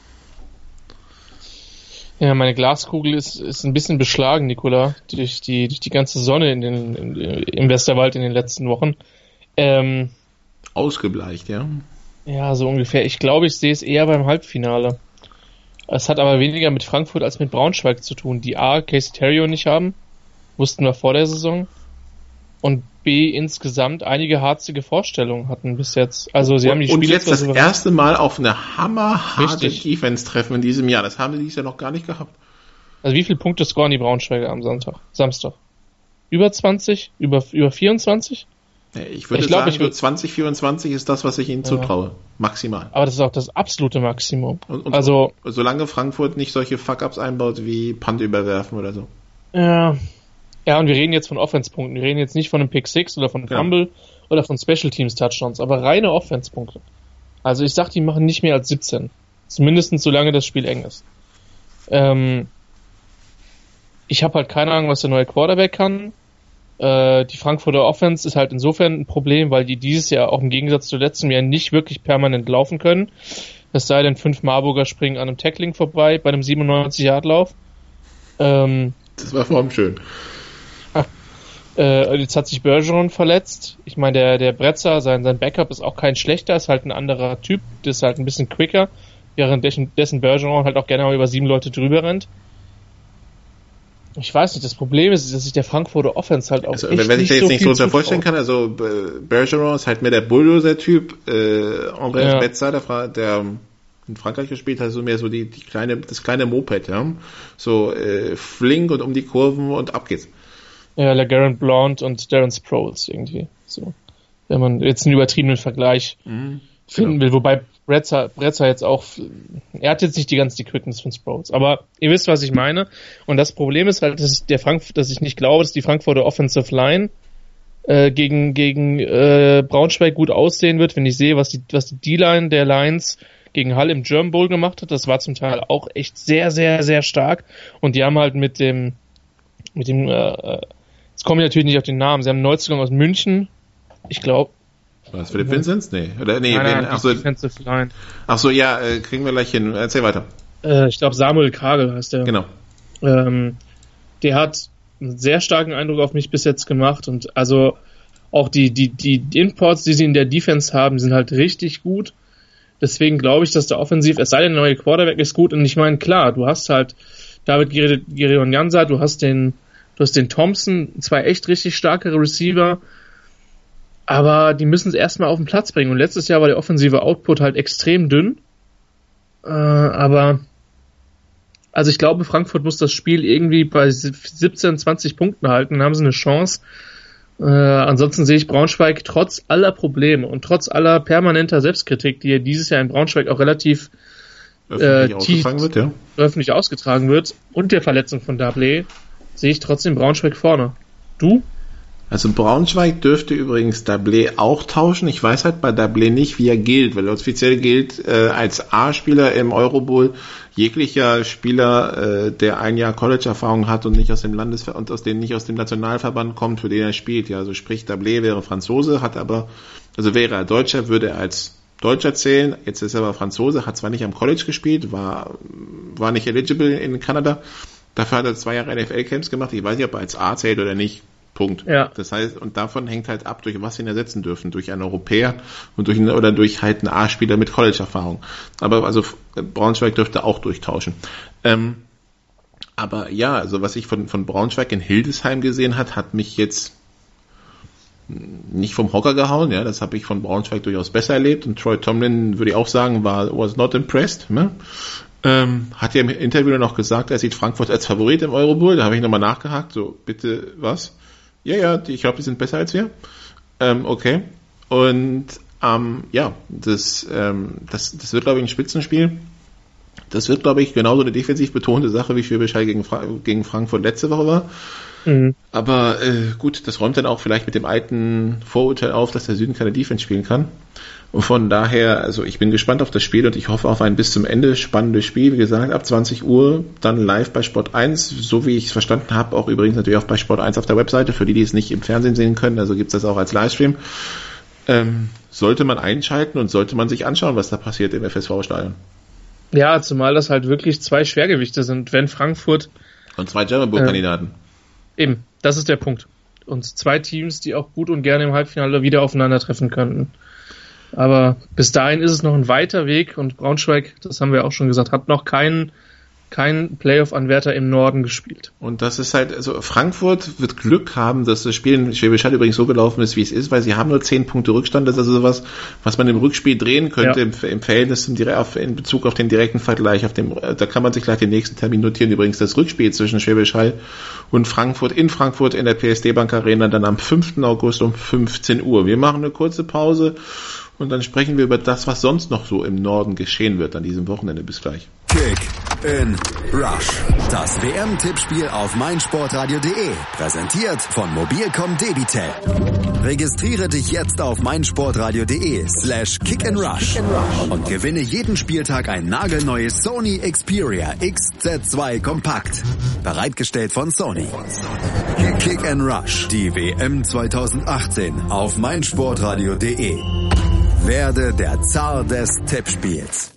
Ja, meine Glaskugel ist, ist ein bisschen beschlagen, Nicola, durch die, durch die ganze Sonne in den, in, im Westerwald in den letzten Wochen. Ähm, Ausgebleicht, ja? Ja, so ungefähr. Ich glaube, ich sehe es eher beim Halbfinale. Es hat aber weniger mit Frankfurt als mit Braunschweig zu tun, die A, Casey Terry nicht haben, wussten wir vor der Saison, und B, insgesamt einige harzige Vorstellungen hatten bis jetzt. Also sie und, haben die und Spiele jetzt das erste Mal auf eine hammerharte Richtig. Defense treffen in diesem Jahr. Das haben sie dieses Jahr noch gar nicht gehabt. Also wie viele Punkte scoren die Braunschweiger am Sonntag, Samstag? Über zwanzig? Über, über vierundzwanzig? Ich würde ich glaub, sagen, ich würd... so zwanzig, vierundzwanzig ist das, was ich ihnen ja. zutraue. Maximal. Aber das ist auch das absolute Maximum. Und, und also, so, solange Frankfurt nicht solche Fuck-Ups einbaut wie Punt überwerfen oder so. Ja, ja, und wir reden jetzt von Offense-Punkten. Wir reden jetzt nicht von einem Pick Six oder von Fumble ja. oder von Special Teams Touchdowns, aber reine Offense-Punkte. Also ich sag, die machen nicht mehr als siebzehn. Zumindest solange das Spiel eng ist. Ähm, ich habe halt keine Ahnung, was der neue Quarterback kann. Äh, die Frankfurter Offense ist halt insofern ein Problem, weil die dieses Jahr auch im Gegensatz zu letztem Jahr nicht wirklich permanent laufen können. Es sei denn, fünf Marburger springen an einem Tackling vorbei bei einem siebenundneunzig-Yard-Lauf. Ähm, das war vor allem schön. Äh, jetzt hat sich Bergeron verletzt. Ich meine, der, der Bretzer, sein, sein Backup ist auch kein schlechter, ist halt ein anderer Typ, der ist halt ein bisschen quicker, während dessen, dessen Bergeron halt auch gerne mal über sieben Leute drüber rennt. Ich weiß nicht, das Problem ist, dass sich der Frankfurter Offense halt auch also, echt wenn ich nicht dir jetzt so nicht viel so vorstellen kann, also Bergeron ist halt mehr der Bulldozer-Typ, äh, André ja. Bretzer, der, der in Frankreich gespielt hat, so mehr so die, die kleine, das kleine Moped, ja, so äh, flink und um die Kurven und ab geht's. Ja, LeGarrette Blount und Darren Sproles irgendwie. So, wenn man jetzt einen übertriebenen Vergleich mhm, finden genau. will, wobei Bretzer, Bretzer jetzt auch, er hat jetzt nicht die ganze die Quickness von Sproles, aber ihr wisst, was ich meine. Und das Problem ist halt, dass der Frank, dass ich nicht glaube, dass die Frankfurter Offensive Line äh, gegen gegen äh, Braunschweig gut aussehen wird, wenn ich sehe, was die was die D-Line der Lions gegen Hull im German Bowl gemacht hat. Das war zum Teil auch echt sehr, sehr, sehr stark. Und die haben halt mit dem mit dem äh, jetzt komme ich natürlich nicht auf den Namen. Sie haben einen Neuzugang aus München. Ich glaube. Was, Philipp Vinzenz? Nee. Oder, nee, nein, nein, wen, ach, so, Defensive Line. ach so, ja, äh, kriegen wir gleich hin. Erzähl weiter. Äh, ich glaube, Samuel Kagel heißt der. Genau. Ähm, der hat einen sehr starken Eindruck auf mich bis jetzt gemacht. Und also auch die, die, die Imports, die sie in der Defense haben, sind halt richtig gut. Deswegen glaube ich, dass der Offensiv, es sei denn, der neue Quarterback ist gut. Und ich meine, klar, du hast halt David Gideon Jansa, du hast den Du hast den Thompson, zwei echt richtig starke Receiver, aber die müssen es erstmal auf den Platz bringen. Und letztes Jahr war der offensive Output halt extrem dünn. Äh, aber also ich glaube, Frankfurt muss das Spiel irgendwie bei siebzehn, zwanzig Punkten halten, dann haben sie eine Chance. Äh, ansonsten sehe ich Braunschweig trotz aller Probleme und trotz aller permanenter Selbstkritik, die ja dieses Jahr in Braunschweig auch relativ öffentlich, äh, ausgetragen, tief, wird, ja. öffentlich ausgetragen wird, und der Verletzung von Dablé, sehe ich trotzdem Braunschweig vorne. Du? Also Braunschweig dürfte übrigens Dablé auch tauschen. Ich weiß halt bei Dablé nicht, wie er gilt, weil er offiziell gilt äh, als A-Spieler im Eurobowl. Jeglicher Spieler, äh, der ein Jahr College-Erfahrung hat und nicht aus dem Landes- und aus dem nicht aus dem Nationalverband kommt, für den er spielt. Ja, also sprich, Dablé wäre Franzose, hat aber, also wäre er Deutscher, würde er als Deutscher zählen. Jetzt ist er aber Franzose, hat zwar nicht am College gespielt, war war nicht eligible in Kanada. Dafür hat er zwei Jahre N F L-Camps gemacht. Ich weiß nicht, ob er als A zählt oder nicht. Punkt. Ja. Das heißt, und davon hängt halt ab, durch was sie ihn ersetzen dürfen. Durch einen Europäer und durch einen, oder durch halt einen A-Spieler mit College-Erfahrung. Aber also Braunschweig dürfte auch durchtauschen. Ähm, aber ja, also was ich von, von Braunschweig in Hildesheim gesehen hat, hat mich jetzt nicht vom Hocker gehauen. Ja, das habe ich von Braunschweig durchaus besser erlebt. Und Troy Tomlin, würde ich auch sagen, war was not impressed. Ne? Ähm, hat ja im Interview noch gesagt, er sieht Frankfurt als Favorit im Eurobowl. Da habe ich nochmal nachgehakt. So, bitte, was? Ja, ja, die, ich glaube, die sind besser als wir. Ähm, okay. Und ähm, ja, das, ähm, das, das wird, glaube ich, ein Spitzenspiel. Das wird, glaube ich, genauso eine defensiv betonte Sache, wie Schwäbisch Hall gegen, Fra- gegen Frankfurt letzte Woche war. Mhm. Aber äh, gut, das räumt dann auch vielleicht mit dem alten Vorurteil auf, dass der Süden keine Defense spielen kann. Und von daher, also ich bin gespannt auf das Spiel und ich hoffe auf ein bis zum Ende spannendes Spiel. Wie gesagt, ab zwanzig Uhr dann live bei Sport eins, so wie ich es verstanden habe, auch übrigens natürlich auch bei Sport eins auf der Webseite, für die, die es nicht im Fernsehen sehen können, also gibt es das auch als Livestream. Ähm, sollte man einschalten und sollte man sich anschauen, was da passiert im F S V-Stadion. Ja, zumal das halt wirklich zwei Schwergewichte sind, wenn Frankfurt... Und zwei German Bowl-Kandidaten. Äh, eben, das ist der Punkt. Und zwei Teams, die auch gut und gerne im Halbfinale wieder aufeinandertreffen könnten. Aber bis dahin ist es noch ein weiter Weg und Braunschweig, das haben wir auch schon gesagt, hat noch keinen kein Playoff-Anwärter im Norden gespielt. Und das ist halt, also Frankfurt wird Glück haben, dass das Spiel in Schwäbisch Hall übrigens so gelaufen ist, wie es ist, weil sie haben nur zehn Punkte Rückstand. Das ist also sowas, was man im Rückspiel drehen könnte, ja. im, im Verhältnis zum, auf, in Bezug auf den direkten Vergleich. Auf dem, da kann man sich gleich den nächsten Termin notieren. Übrigens das Rückspiel zwischen Schwäbisch Hall und Frankfurt in Frankfurt in der P S D Bank Arena dann am fünften August um fünfzehn Uhr. Wir machen eine kurze Pause und dann sprechen wir über das, was sonst noch so im Norden geschehen wird an diesem Wochenende. Bis gleich. Kick in Rush. Das W M-Tippspiel auf meinsportradio.de. Präsentiert von Mobilcom Debitel. Registriere dich jetzt auf meinsportradio.de slash kick and rush und gewinne jeden Spieltag ein nagelneues Sony Xperia X Z zwei Kompakt. Bereitgestellt von Sony. Kick and Rush. Die W M zwanzig achtzehn auf meinsportradio.de. Werde der Zar des Tippspiels.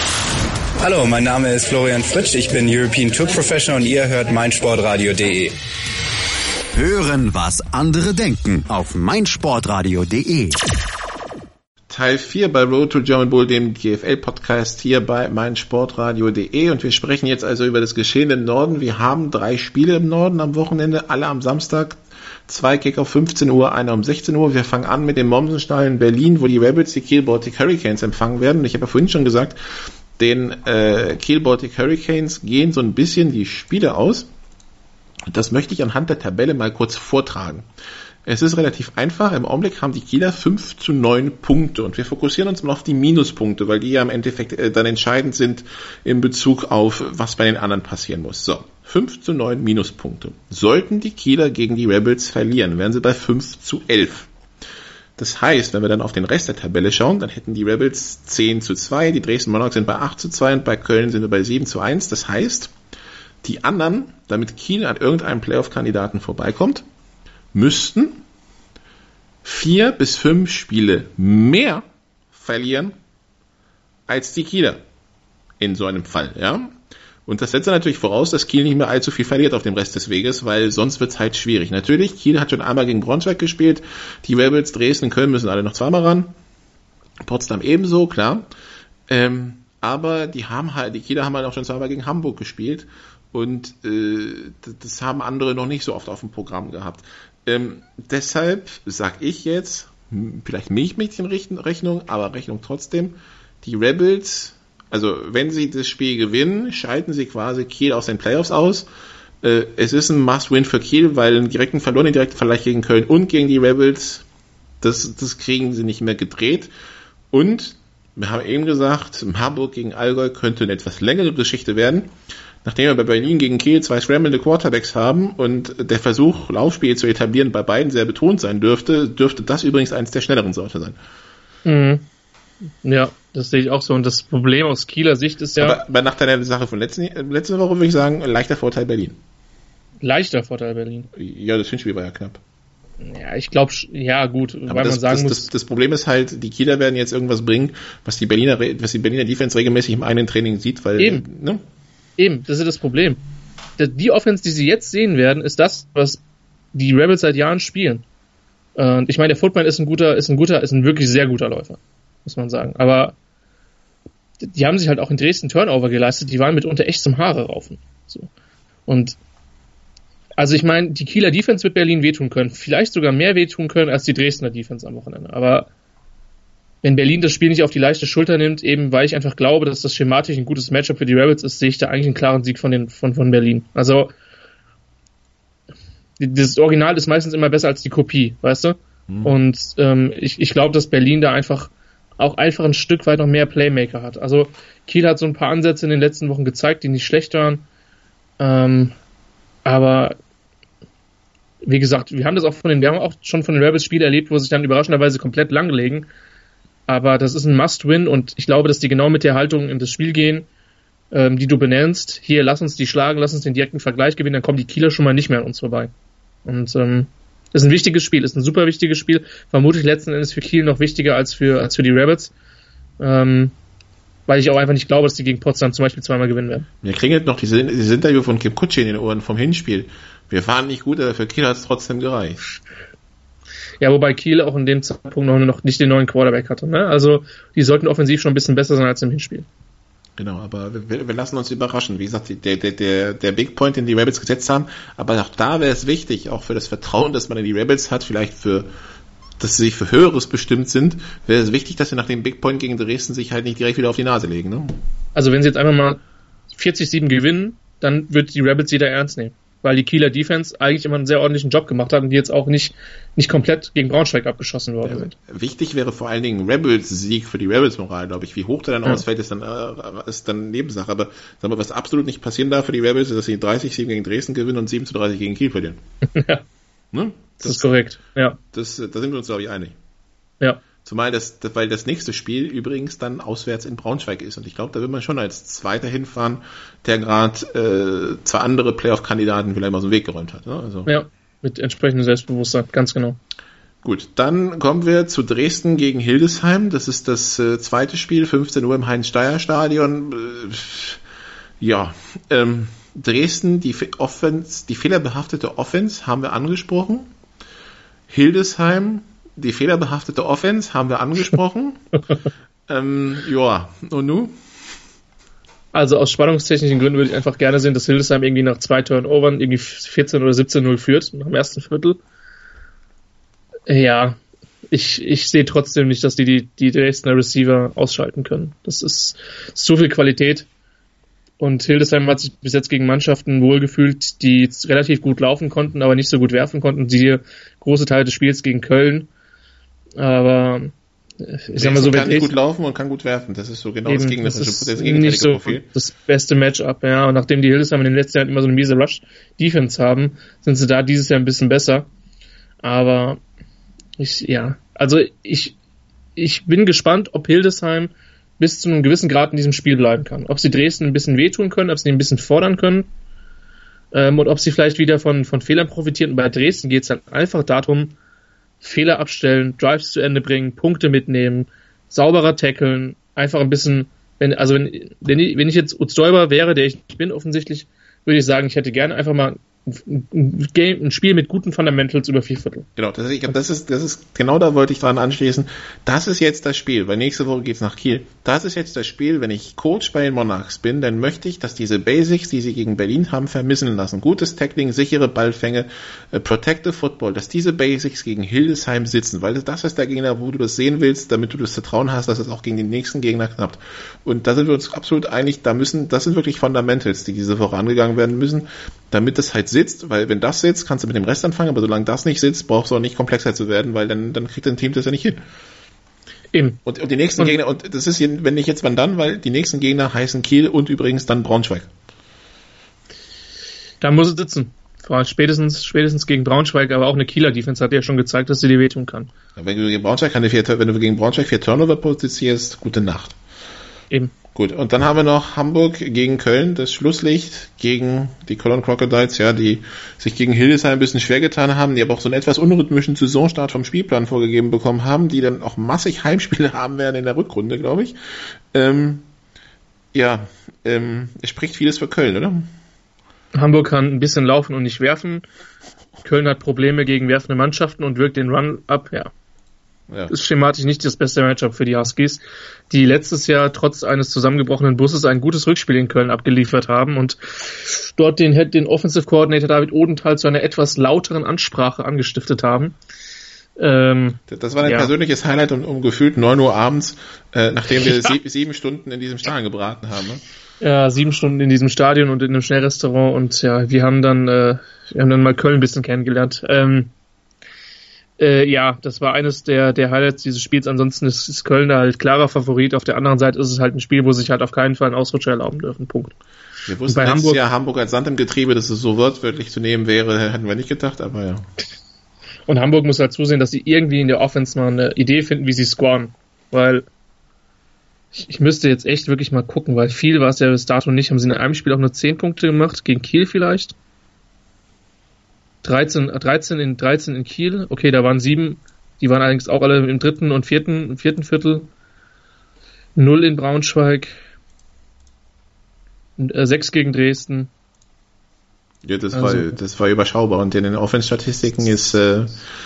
Hallo, mein Name ist Florian Fritsch, ich bin European Tour Professional und ihr hört meinsportradio.de. Hören, was andere denken auf meinsportradio.de. Teil vier bei Road to German Bowl, dem G F L-Podcast hier bei meinsportradio.de, und wir sprechen jetzt also über das Geschehen im Norden. Wir haben drei Spiele im Norden am Wochenende, alle am Samstag. Zwei Kick auf fünfzehn Uhr, einer um sechzehn Uhr. Wir fangen an mit dem Mommsenstall in Berlin, wo die Rebels die Kiel Baltic Hurricanes empfangen werden. Ich habe ja vorhin schon gesagt, den äh, Kiel Baltic Hurricanes gehen so ein bisschen die Spiele aus. Und das möchte ich anhand der Tabelle mal kurz vortragen. Es ist relativ einfach. Im Augenblick haben die Kieler fünf zu neun Punkte. Und wir fokussieren uns mal auf die Minuspunkte, weil die ja im Endeffekt äh, dann entscheidend sind in Bezug auf, was bei den anderen passieren muss. So, fünf zu neun Minuspunkte. Sollten die Kieler gegen die Rebels verlieren, wären sie bei fünf zu elf. Das heißt, wenn wir dann auf den Rest der Tabelle schauen, dann hätten die Rebels zehn zu zwei, die Dresden Monarchs sind bei acht zu zwei und bei Köln sind wir bei sieben zu eins. Das heißt, die anderen, damit Kiel an irgendeinem Playoff-Kandidaten vorbeikommt, müssten vier bis fünf Spiele mehr verlieren als die Kieler in so einem Fall, ja. Und das setzt natürlich voraus, dass Kiel nicht mehr allzu viel verliert auf dem Rest des Weges, weil sonst wird es halt schwierig. Natürlich, Kiel hat schon einmal gegen Braunschweig gespielt, die Rebels, Dresden, Köln müssen alle noch zweimal ran, Potsdam ebenso, klar. Ähm, aber die haben halt, die Kieler haben halt auch schon zweimal gegen Hamburg gespielt und äh, das haben andere noch nicht so oft auf dem Programm gehabt. Ähm, deshalb sag ich jetzt, vielleicht Milchmädchenrechnung, aber Rechnung trotzdem, die Rebels, also wenn sie das Spiel gewinnen, schalten sie quasi Kiel aus den Playoffs aus. Äh, es ist ein Must-Win für Kiel, weil einen direkten verloren, den direkten Vergleich gegen Köln und gegen die Rebels, das, das kriegen sie nicht mehr gedreht. Und wir haben eben gesagt, Marburg gegen Allgäu könnte eine etwas längere Geschichte werden. Nachdem wir bei Berlin gegen Kiel zwei scramblende Quarterbacks haben und der Versuch, Laufspiel zu etablieren, bei beiden sehr betont sein dürfte, dürfte das übrigens eines der schnelleren Sorte sein. Mhm. Ja, das sehe ich auch so. Und das Problem aus Kieler Sicht ist ja... Aber, aber nach deiner Sache von letzten, letzte Woche würde ich sagen, leichter Vorteil Berlin. Leichter Vorteil Berlin? Ja, das Hinspiel war ja knapp. Ja, ich glaube, ja gut, aber weil das, man sagen das, muss... Das, das Problem ist halt, die Kieler werden jetzt irgendwas bringen, was die Berliner, was die Berliner Defense regelmäßig im eigenen Training sieht, weil... Eben, ne? Eben, das ist das Problem. Die Offense, die sie jetzt sehen werden, ist das, was die Rebels seit Jahren spielen. Und ich meine, der Footman ist ein guter, ist ein guter, ist ein wirklich sehr guter Läufer, muss man sagen. Aber die haben sich halt auch in Dresden Turnover geleistet, die waren mitunter echt zum Haare raufen. So. Und also ich meine, die Kieler Defense wird Berlin wehtun können, vielleicht sogar mehr wehtun können als die Dresdner Defense am Wochenende. Aber wenn Berlin das Spiel nicht auf die leichte Schulter nimmt, eben weil ich einfach glaube, dass das schematisch ein gutes Matchup für die Rebels ist, sehe ich da eigentlich einen klaren Sieg von den von, von Berlin. Also das Original ist meistens immer besser als die Kopie, weißt du? Mhm. Und ähm, ich, ich glaube, dass Berlin da einfach auch einfach ein Stück weit noch mehr Playmaker hat. Also Kiel hat so ein paar Ansätze in den letzten Wochen gezeigt, die nicht schlecht waren. Ähm, aber wie gesagt, wir haben das auch von den, wir haben auch schon von den Rebels Spiele erlebt, wo sie sich dann überraschenderweise komplett langlegen. Aber das ist ein Must-Win und ich glaube, dass die genau mit der Haltung in das Spiel gehen, ähm, die du benennst. Hier, lass uns die schlagen, lass uns den direkten Vergleich gewinnen, dann kommen die Kieler schon mal nicht mehr an uns vorbei. Und ähm, ist ein wichtiges Spiel, ist ein super wichtiges Spiel, vermutlich letzten Endes für Kiel noch wichtiger als für als für die Rebels, ähm, weil ich auch einfach nicht glaube, dass die gegen Potsdam zum Beispiel zweimal gewinnen werden. Mir klingelt noch dieses, dieses Interview von Kim Kutsche in den Ohren vom Hinspiel. Wir fahren nicht gut, aber für Kiel hat es trotzdem gereicht. Ja, wobei Kiel auch in dem Zeitpunkt noch, noch nicht den neuen Quarterback hatte. Ne? Also die sollten offensiv schon ein bisschen besser sein als im Hinspiel. Genau, aber wir, wir lassen uns überraschen. Wie gesagt, der, der, der, der Big Point, den die Rebels gesetzt haben, aber auch da wäre es wichtig, auch für das Vertrauen, das man in die Rebels hat, vielleicht für, dass sie sich für Höheres bestimmt sind, wäre es wichtig, dass sie nach dem Big Point gegen Dresden sich halt nicht direkt wieder auf die Nase legen. Ne? Also wenn sie jetzt einfach mal vierzig sieben gewinnen, dann wird die Rebels jeder ernst nehmen. Weil die Kieler Defense eigentlich immer einen sehr ordentlichen Job gemacht hat und die jetzt auch nicht, nicht komplett gegen Braunschweig abgeschossen worden sind. Ja, wichtig wäre vor allen Dingen Rebels Sieg für die Rebels Moral, glaube ich. Wie hoch der dann ja. ausfällt, ist dann, äh, ist dann Nebensache. Aber sagen wir, was absolut nicht passieren darf für die Rebels, ist, dass sie dreißig sieben gegen Dresden gewinnen und sieben zu dreißig gegen Kiel verlieren. Ja. Ne? Das, das ist korrekt. Ja. Das, da sind wir uns, glaube ich, einig. Ja. Zumal das, weil das nächste Spiel übrigens dann auswärts in Braunschweig ist. Und ich glaube, da wird man schon als Zweiter hinfahren, der gerade äh, zwei andere Playoff-Kandidaten vielleicht mal aus dem Weg geräumt hat. Ne? Also. Ja, mit entsprechendem Selbstbewusstsein, ganz genau. Gut, dann kommen wir zu Dresden gegen Hildesheim. Das ist das äh, zweite Spiel, fünfzehn Uhr im Heinz-Steier-Stadion. Äh, ja, ähm, Dresden, die Offense, die fehlerbehaftete Offense haben wir angesprochen. Hildesheim, die fehlerbehaftete Offense haben wir angesprochen. ähm, ja, und nu? Also aus spannungstechnischen Gründen würde ich einfach gerne sehen, dass Hildesheim irgendwie nach zwei Turnovern irgendwie vierzehn oder siebzehn null führt, nach dem ersten Viertel. Ja, ich, ich sehe trotzdem nicht, dass die, die die Dresdner Receiver ausschalten können. Das ist, ist zu viel Qualität. Und Hildesheim hat sich bis jetzt gegen Mannschaften wohlgefühlt, die relativ gut laufen konnten, aber nicht so gut werfen konnten. Siehe große Teile des Spiels gegen Köln. Aber ich sag mal so, kann nicht gut laufen und kann gut werfen. Das ist so genau eben, das gegnerische das das nicht so Profil. Das beste Matchup, ja. Und nachdem die Hildesheim in den letzten Jahren immer so eine miese Rush-Defense haben, sind sie da dieses Jahr ein bisschen besser. Aber ich, ja, also ich, ich bin gespannt, ob Hildesheim bis zu einem gewissen Grad in diesem Spiel bleiben kann. Ob sie Dresden ein bisschen wehtun können, ob sie ihn ein bisschen fordern können, ähm, und ob sie vielleicht wieder von, von Fehlern profitieren. Und bei Dresden geht es dann einfach darum, Fehler abstellen, Drives zu Ende bringen, Punkte mitnehmen, sauberer tackeln, einfach ein bisschen, wenn, also wenn, wenn ich, wenn ich jetzt Utzdäuber wäre, der ich nicht bin offensichtlich, würde ich sagen, ich hätte gerne einfach mal ein, Game, ein Spiel mit guten Fundamentals über vier Viertel. Genau, das ist, ich glaub, das ist, das ist, genau da wollte ich dran anschließen. Das ist jetzt das Spiel, weil nächste Woche geht's nach Kiel. Das ist jetzt das Spiel, wenn ich Coach bei den Monarchs bin, dann möchte ich, dass diese Basics, die sie gegen Berlin haben, vermissen lassen. Gutes Tackling, sichere Ballfänge, äh, Protective Football, dass diese Basics gegen Hildesheim sitzen, weil das ist der Gegner, wo du das sehen willst, damit du das Vertrauen hast, dass es auch gegen den nächsten Gegner klappt. Und da sind wir uns absolut einig, da müssen, das sind wirklich Fundamentals, die diese Woche angegangen werden müssen, damit das halt sitzt, weil wenn das sitzt, kannst du mit dem Rest anfangen, aber solange das nicht sitzt, brauchst du auch nicht komplexer zu werden, weil dann, dann kriegt dein Team das ja nicht hin. Eben. Und, und die nächsten und Gegner, und das ist, wenn nicht jetzt, wann dann, weil die nächsten Gegner heißen Kiel und übrigens dann Braunschweig. Da muss es sitzen. Spätestens, spätestens gegen Braunschweig, aber auch eine Kieler Defense hat ja schon gezeigt, dass sie dir wehtun kann. Ja, wenn du gegen Braunschweig keine vier, wenn du gegen Braunschweig vier Turnover produzierst, gute Nacht. Eben. Gut, und dann haben wir noch Hamburg gegen Köln, das Schlusslicht gegen die Cologne Crocodiles, ja, die sich gegen Hildesheim ein bisschen schwer getan haben, die aber auch so einen etwas unrhythmischen Saisonstart vom Spielplan vorgegeben bekommen haben, die dann auch massig Heimspiele haben werden in der Rückrunde, glaube ich. Ähm, ja, ähm, es spricht vieles für Köln, oder? Hamburg kann ein bisschen laufen und nicht werfen. Köln hat Probleme gegen werfende Mannschaften und wirkt den Run ab, ja. Ja. Ist schematisch nicht das beste Matchup für die Huskies, die letztes Jahr trotz eines zusammengebrochenen Busses ein gutes Rückspiel in Köln abgeliefert haben und dort den, den Offensive Coordinator David Odenthal zu einer etwas lauteren Ansprache angestiftet haben. Ähm, das war ein ja. persönliches Highlight um, um gefühlt neun Uhr abends, äh, nachdem wir ja. sie, sieben Stunden in diesem Stadion gebraten haben. Ne? Ja, sieben Stunden in diesem Stadion und in einem Schnellrestaurant und ja, wir haben dann, äh, wir haben dann mal Köln ein bisschen kennengelernt. Ähm, äh, ja, das war eines der, der Highlights dieses Spiels. Ansonsten ist, ist Köln da halt klarer Favorit. Auf der anderen Seite ist es halt ein Spiel, wo sich halt auf keinen Fall einen Ausrutscher erlauben dürfen. Punkt. Wir wussten bei letztes Hamburg, Jahr Hamburg als Sand im Getriebe, dass es so wortwörtlich zu nehmen wäre, hätten wir nicht gedacht, aber ja. Und Hamburg muss halt zusehen, dass sie irgendwie in der Offense mal eine Idee finden, wie sie scoren. Weil ich, ich müsste jetzt echt wirklich mal gucken, weil viel war es ja bis dato nicht. Haben sie in einem Spiel auch nur zehn Punkte gemacht, gegen Kiel vielleicht? dreizehn, dreizehn, in, dreizehn in Kiel. Okay, da waren sieben. Die waren allerdings auch alle im dritten und vierten, im vierten Viertel. Null in Braunschweig. sechs gegen Dresden. Ja, das, also, war, das war überschaubar. Und in den Offense-Statistiken ist äh,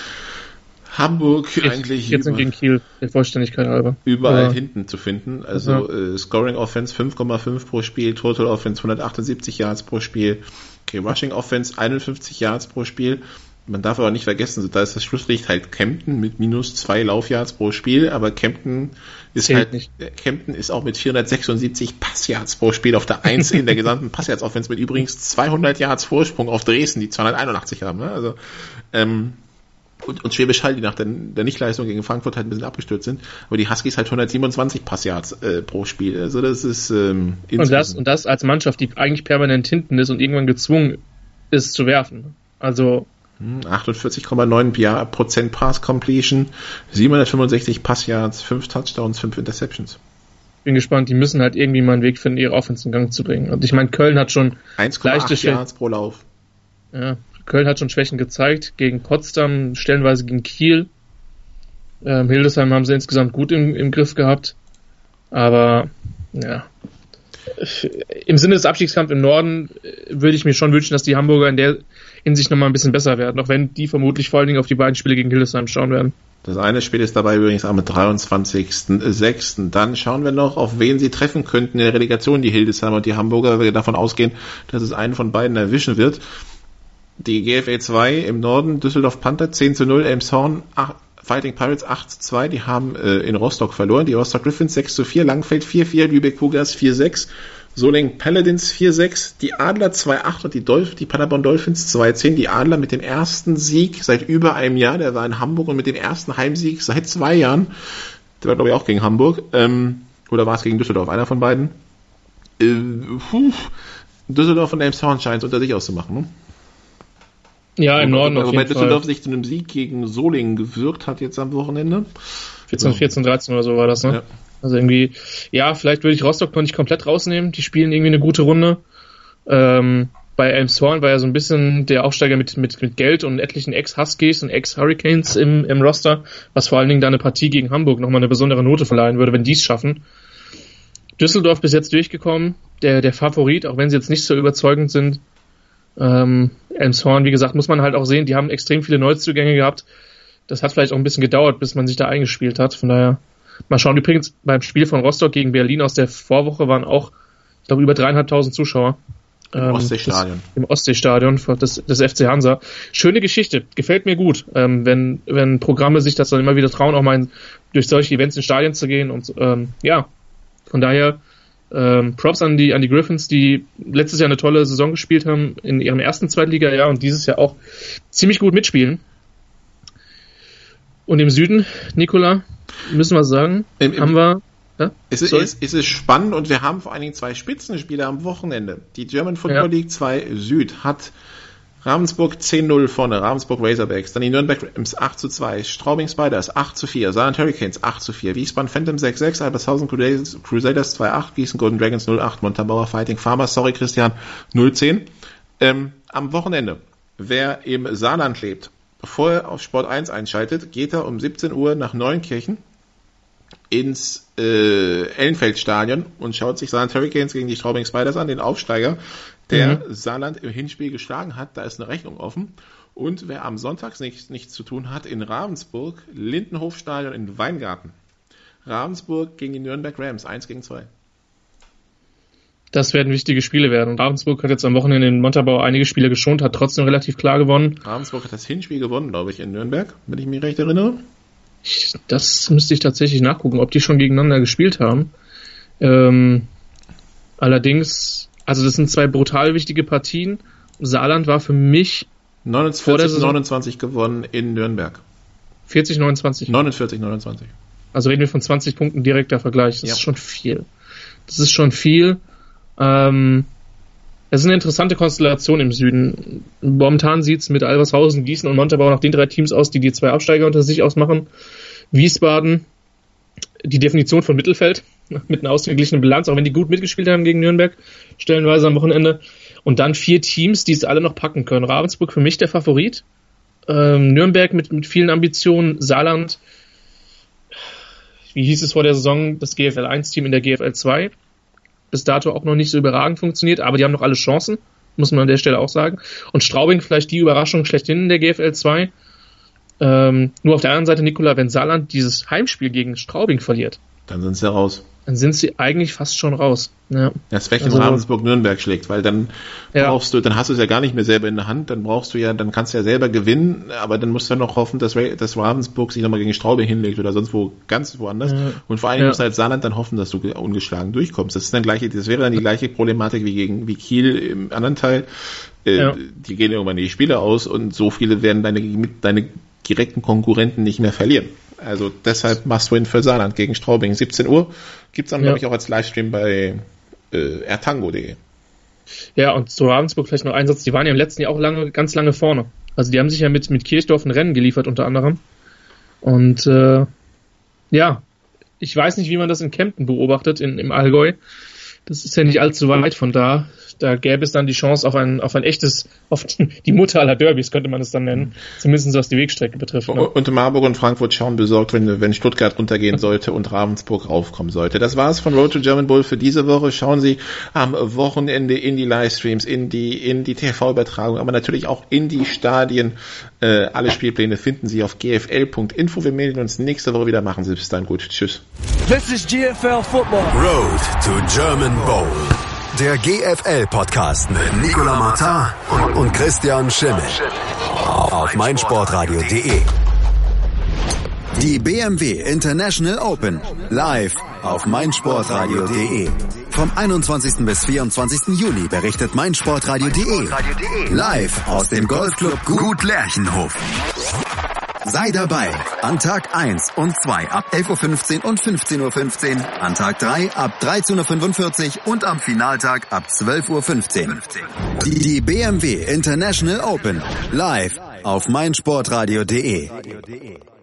Hamburg jetzt, eigentlich jetzt über, gegen Kiel, der Vollständigkeit halber. Überall ja. hinten zu finden. Also ja. äh, Scoring Offense fünf Komma fünf pro Spiel, Total Offense hundertachtundsiebzig Yards pro Spiel, okay, Rushing Offense einundfünfzig Yards pro Spiel. Man darf aber nicht vergessen, da ist das Schlusslicht halt Kempten mit minus zwei Laufyards pro Spiel, aber Kempten ist Zählt halt, nicht. Kempten ist auch mit vierhundertsechsundsiebzig Passyards pro Spiel auf der eins in der gesamten Passyards-Offense mit übrigens zweihundert Yards Vorsprung auf Dresden, die zweihunderteinundachtzig haben, ne? Also, ähm, und, und Schwäbisch Hall, die nach der, der Nichtleistung gegen Frankfurt halt ein bisschen abgestürzt sind, aber die Huskies halt hundertsiebenundzwanzig Passyards äh, pro Spiel, also das ist, ähm, und das, und das als Mannschaft, die eigentlich permanent hinten ist und irgendwann gezwungen ist zu werfen. Also, achtundvierzig Komma neun Prozent Pass Completion, siebenhundertfünfundsechzig Passyards, fünf Touchdowns, fünf Interceptions. Bin gespannt, die müssen halt irgendwie mal einen Weg finden, ihre Offense in Gang zu bringen. Und ich meine, Köln hat schon eins Komma acht Yards pro Lauf. Ja, Köln hat schon Schwächen gezeigt, gegen Potsdam, stellenweise gegen Kiel. Ähm, Hildesheim haben sie insgesamt gut im, im Griff gehabt. Aber, ja. Im Sinne des Abstiegskampfs im Norden würde ich mir schon wünschen, dass die Hamburger in der Hinsicht nochmal ein bisschen besser werden, auch wenn die vermutlich vor allen Dingen auf die beiden Spiele gegen Hildesheim schauen werden. Das eine Spiel ist dabei übrigens am dreiundzwanzigsten sechsten Dann schauen wir noch, auf wen sie treffen könnten in der Relegation, die Hildesheimer und die Hamburger, weil wir davon ausgehen, dass es einen von beiden erwischen wird. Die G F A zwei im Norden, Düsseldorf Panther zehn zu null, Elmshorn Fighting Pirates acht zu zwei, die haben äh, in Rostock verloren, die Rostock Griffins sechs zu vier, Langfeld vier zu vier, Lübeck Cougars vier zu sechs, Solingen Paladins vier zu sechs, die Adler zwei zu acht und die, Dolph- die Paderborn Dolphins zwei zu zehn. Die Adler mit dem ersten Sieg seit über einem Jahr, der war in Hamburg, und mit dem ersten Heimsieg seit zwei Jahren, der war glaube ich auch gegen Hamburg, ähm, oder war es gegen Düsseldorf, einer von beiden. Äh, puh, Düsseldorf und Elmshorn scheint es unter sich auszumachen, ne? Ja, im Norden auf jeden Fall. Wobei Düsseldorf sich zu einem Sieg gegen Solingen gewirkt hat jetzt am Wochenende. vierzehn, vierzehn, dreizehn oder so war das, ne? Ja. Also irgendwie, ja, vielleicht würde ich Rostock noch nicht komplett rausnehmen. Die spielen irgendwie eine gute Runde. Ähm, bei Elmshorn war ja so ein bisschen der Aufsteiger mit, mit, mit Geld und etlichen Ex-Huskies und Ex-Hurricanes im, im Roster, was vor allen Dingen da eine Partie gegen Hamburg nochmal eine besondere Note verleihen würde, wenn die es schaffen. Düsseldorf bis jetzt durchgekommen, der, der Favorit, auch wenn sie jetzt nicht so überzeugend sind. Ähm, Elmshorn, wie gesagt, muss man halt auch sehen, die haben extrem viele Neuzugänge gehabt. Das hat vielleicht auch ein bisschen gedauert, bis man sich da eingespielt hat. Von daher, mal schauen. Übrigens, beim Spiel von Rostock gegen Berlin aus der Vorwoche waren auch, ich glaube, über dreieinhalbtausend Zuschauer. Im ähm, Ostseestadion. Das, Im Ostseestadion des, des F C Hansa. Schöne Geschichte, gefällt mir gut, ähm, wenn, wenn Programme sich das dann immer wieder trauen, auch mal in, durch solche Events in Stadien zu gehen. Und ähm, ja, von daher ähm, Props an die, an die Griffins, die letztes Jahr eine tolle Saison gespielt haben in ihrem ersten Zweitliga-Jahr und dieses Jahr auch ziemlich gut mitspielen. Und im Süden, Nikola, müssen wir sagen, Im, im, haben wir... Ja? Es ist, ist, ist es spannend und wir haben vor allen Dingen zwei Spitzenspiele am Wochenende. Die German Football ja. League zwei Süd hat Ravensburg zehn null vorne, Ravensburg Razorbacks, dann die Nürnberg Rams acht zu zwei, Straubing Spiders acht zu vier, Saarland Hurricanes acht zu vier, Wiesbaden Phantom sechs zu sechs, Albershausen Crusaders, Crusaders zwei zu acht, Gießen Golden Dragons null zu acht, Montabaur Fighting Farmers, sorry Christian, null zu zehn. Ähm, am Wochenende, wer im Saarland lebt, vorher auf Sport eins einschaltet, geht er um siebzehn Uhr nach Neunkirchen ins äh, Ellenfeldstadion und schaut sich Saarland Hurricanes gegen die Straubing Spiders an, den Aufsteiger, der mhm. Saarland im Hinspiel geschlagen hat. Da ist eine Rechnung offen. Und wer am Sonntag nichts, nichts zu tun hat, in Ravensburg, Lindenhofstadion in Weingarten. Ravensburg gegen die Nürnberg Rams, eins gegen zwei. Das werden wichtige Spiele werden. Und Ravensburg hat jetzt am Wochenende in Montabaur einige Spiele geschont, hat trotzdem relativ klar gewonnen. Ravensburg hat das Hinspiel gewonnen, glaube ich, in Nürnberg, wenn ich mich recht erinnere. Ich, das müsste ich tatsächlich nachgucken, ob die schon gegeneinander gespielt haben. Ähm, allerdings, also das sind zwei brutal wichtige Partien. Saarland war für mich neunundvierzig neunundzwanzig gewonnen in Nürnberg. vierzig neunundzwanzig neunundvierzig neunundzwanzig Also reden wir von zwanzig Punkten direkter Vergleich. Das ja. ist schon viel. Das ist schon viel. Ähm, es ist eine interessante Konstellation im Süden. Momentan sieht es mit Alvershausen, Gießen und Montabaur nach den drei Teams aus, die die zwei Absteiger unter sich ausmachen. Wiesbaden, die Definition von Mittelfeld, mit einer ausgeglichenen Bilanz, auch wenn die gut mitgespielt haben gegen Nürnberg, stellenweise am Wochenende. Und dann vier Teams, die es alle noch packen können. Ravensburg für mich der Favorit. Ähm, Nürnberg mit, mit vielen Ambitionen. Saarland, wie hieß es vor der Saison, das G F L eins Team in der G F L zwei. Bis dato auch noch nicht so überragend funktioniert, aber die haben noch alle Chancen, muss man an der Stelle auch sagen. Und Straubing vielleicht die Überraschung schlechthin in der G F L zwei. Ähm, nur auf der anderen Seite, Nikola, wenn Saarland dieses Heimspiel gegen Straubing verliert, dann sind sie raus. Dann sind sie eigentlich fast schon raus. Ja. Das Recht also, in Ravensburg-Nürnberg schlägt, weil dann ja. brauchst du, dann hast du es ja gar nicht mehr selber in der Hand, dann brauchst du ja, dann kannst du ja selber gewinnen, aber dann musst du ja noch hoffen, dass, dass Ravensburg sich nochmal gegen Straubing hinlegt oder sonst wo, ganz woanders. Ja. Und vor allem ja. musst du als Saarland dann hoffen, dass du ungeschlagen durchkommst. Das ist dann gleiche, das wäre dann die gleiche Problematik wie gegen, wie Kiel im anderen Teil. Äh, ja. Die gehen irgendwann die Spiele aus und so viele werden deine, deine direkten Konkurrenten nicht mehr verlieren. Also deshalb Must-Win für Saarland gegen Straubing. siebzehn Uhr gibt's dann, ja. glaube ich, auch als Livestream bei äh, ertango punkt de. Ja, und zu Ravensburg vielleicht noch ein Satz. Die waren ja im letzten Jahr auch lange, ganz lange vorne. Also die haben sich ja mit, mit Kirchdorf ein Rennen geliefert unter anderem. Und äh, ja, ich weiß nicht, wie man das in Kempten beobachtet, in, im Allgäu. Das ist ja nicht allzu weit von da. Da gäbe es dann die Chance auf ein, auf ein echtes, auf die Mutter aller Derbys, könnte man es dann nennen. Zumindest was die Wegstrecke betrifft. Ne? Und Marburg und Frankfurt schauen besorgt, wenn, wenn Stuttgart runtergehen sollte und Ravensburg raufkommen sollte. Das war's von Road to German Bowl für diese Woche. Schauen Sie am Wochenende in die Livestreams, in die, in die T V-Übertragung, aber natürlich auch in die Stadien. Äh, alle Spielpläne finden Sie auf g f l punkt info. Wir melden uns nächste Woche wieder. Machen Sie bis dann gut. Tschüss. This is G F L Football. Road to German Bowl. Der G F L-Podcast mit Nicolas Martin und Christian Schimmel auf meinsportradio punkt de. Die B M W International Open live auf meinsportradio punkt de. Vom einundzwanzigsten bis vierundzwanzigsten Juli berichtet meinsportradio punkt de live aus dem Golfclub Gut Lerchenhof. Sei dabei an Tag eins und zwei ab elf Uhr fünfzehn und fünfzehn Uhr fünfzehn, an Tag drei ab dreizehn Uhr fünfundvierzig und am Finaltag ab zwölf Uhr fünfzehn. Die B M W International Open live auf meinsportradio punkt de.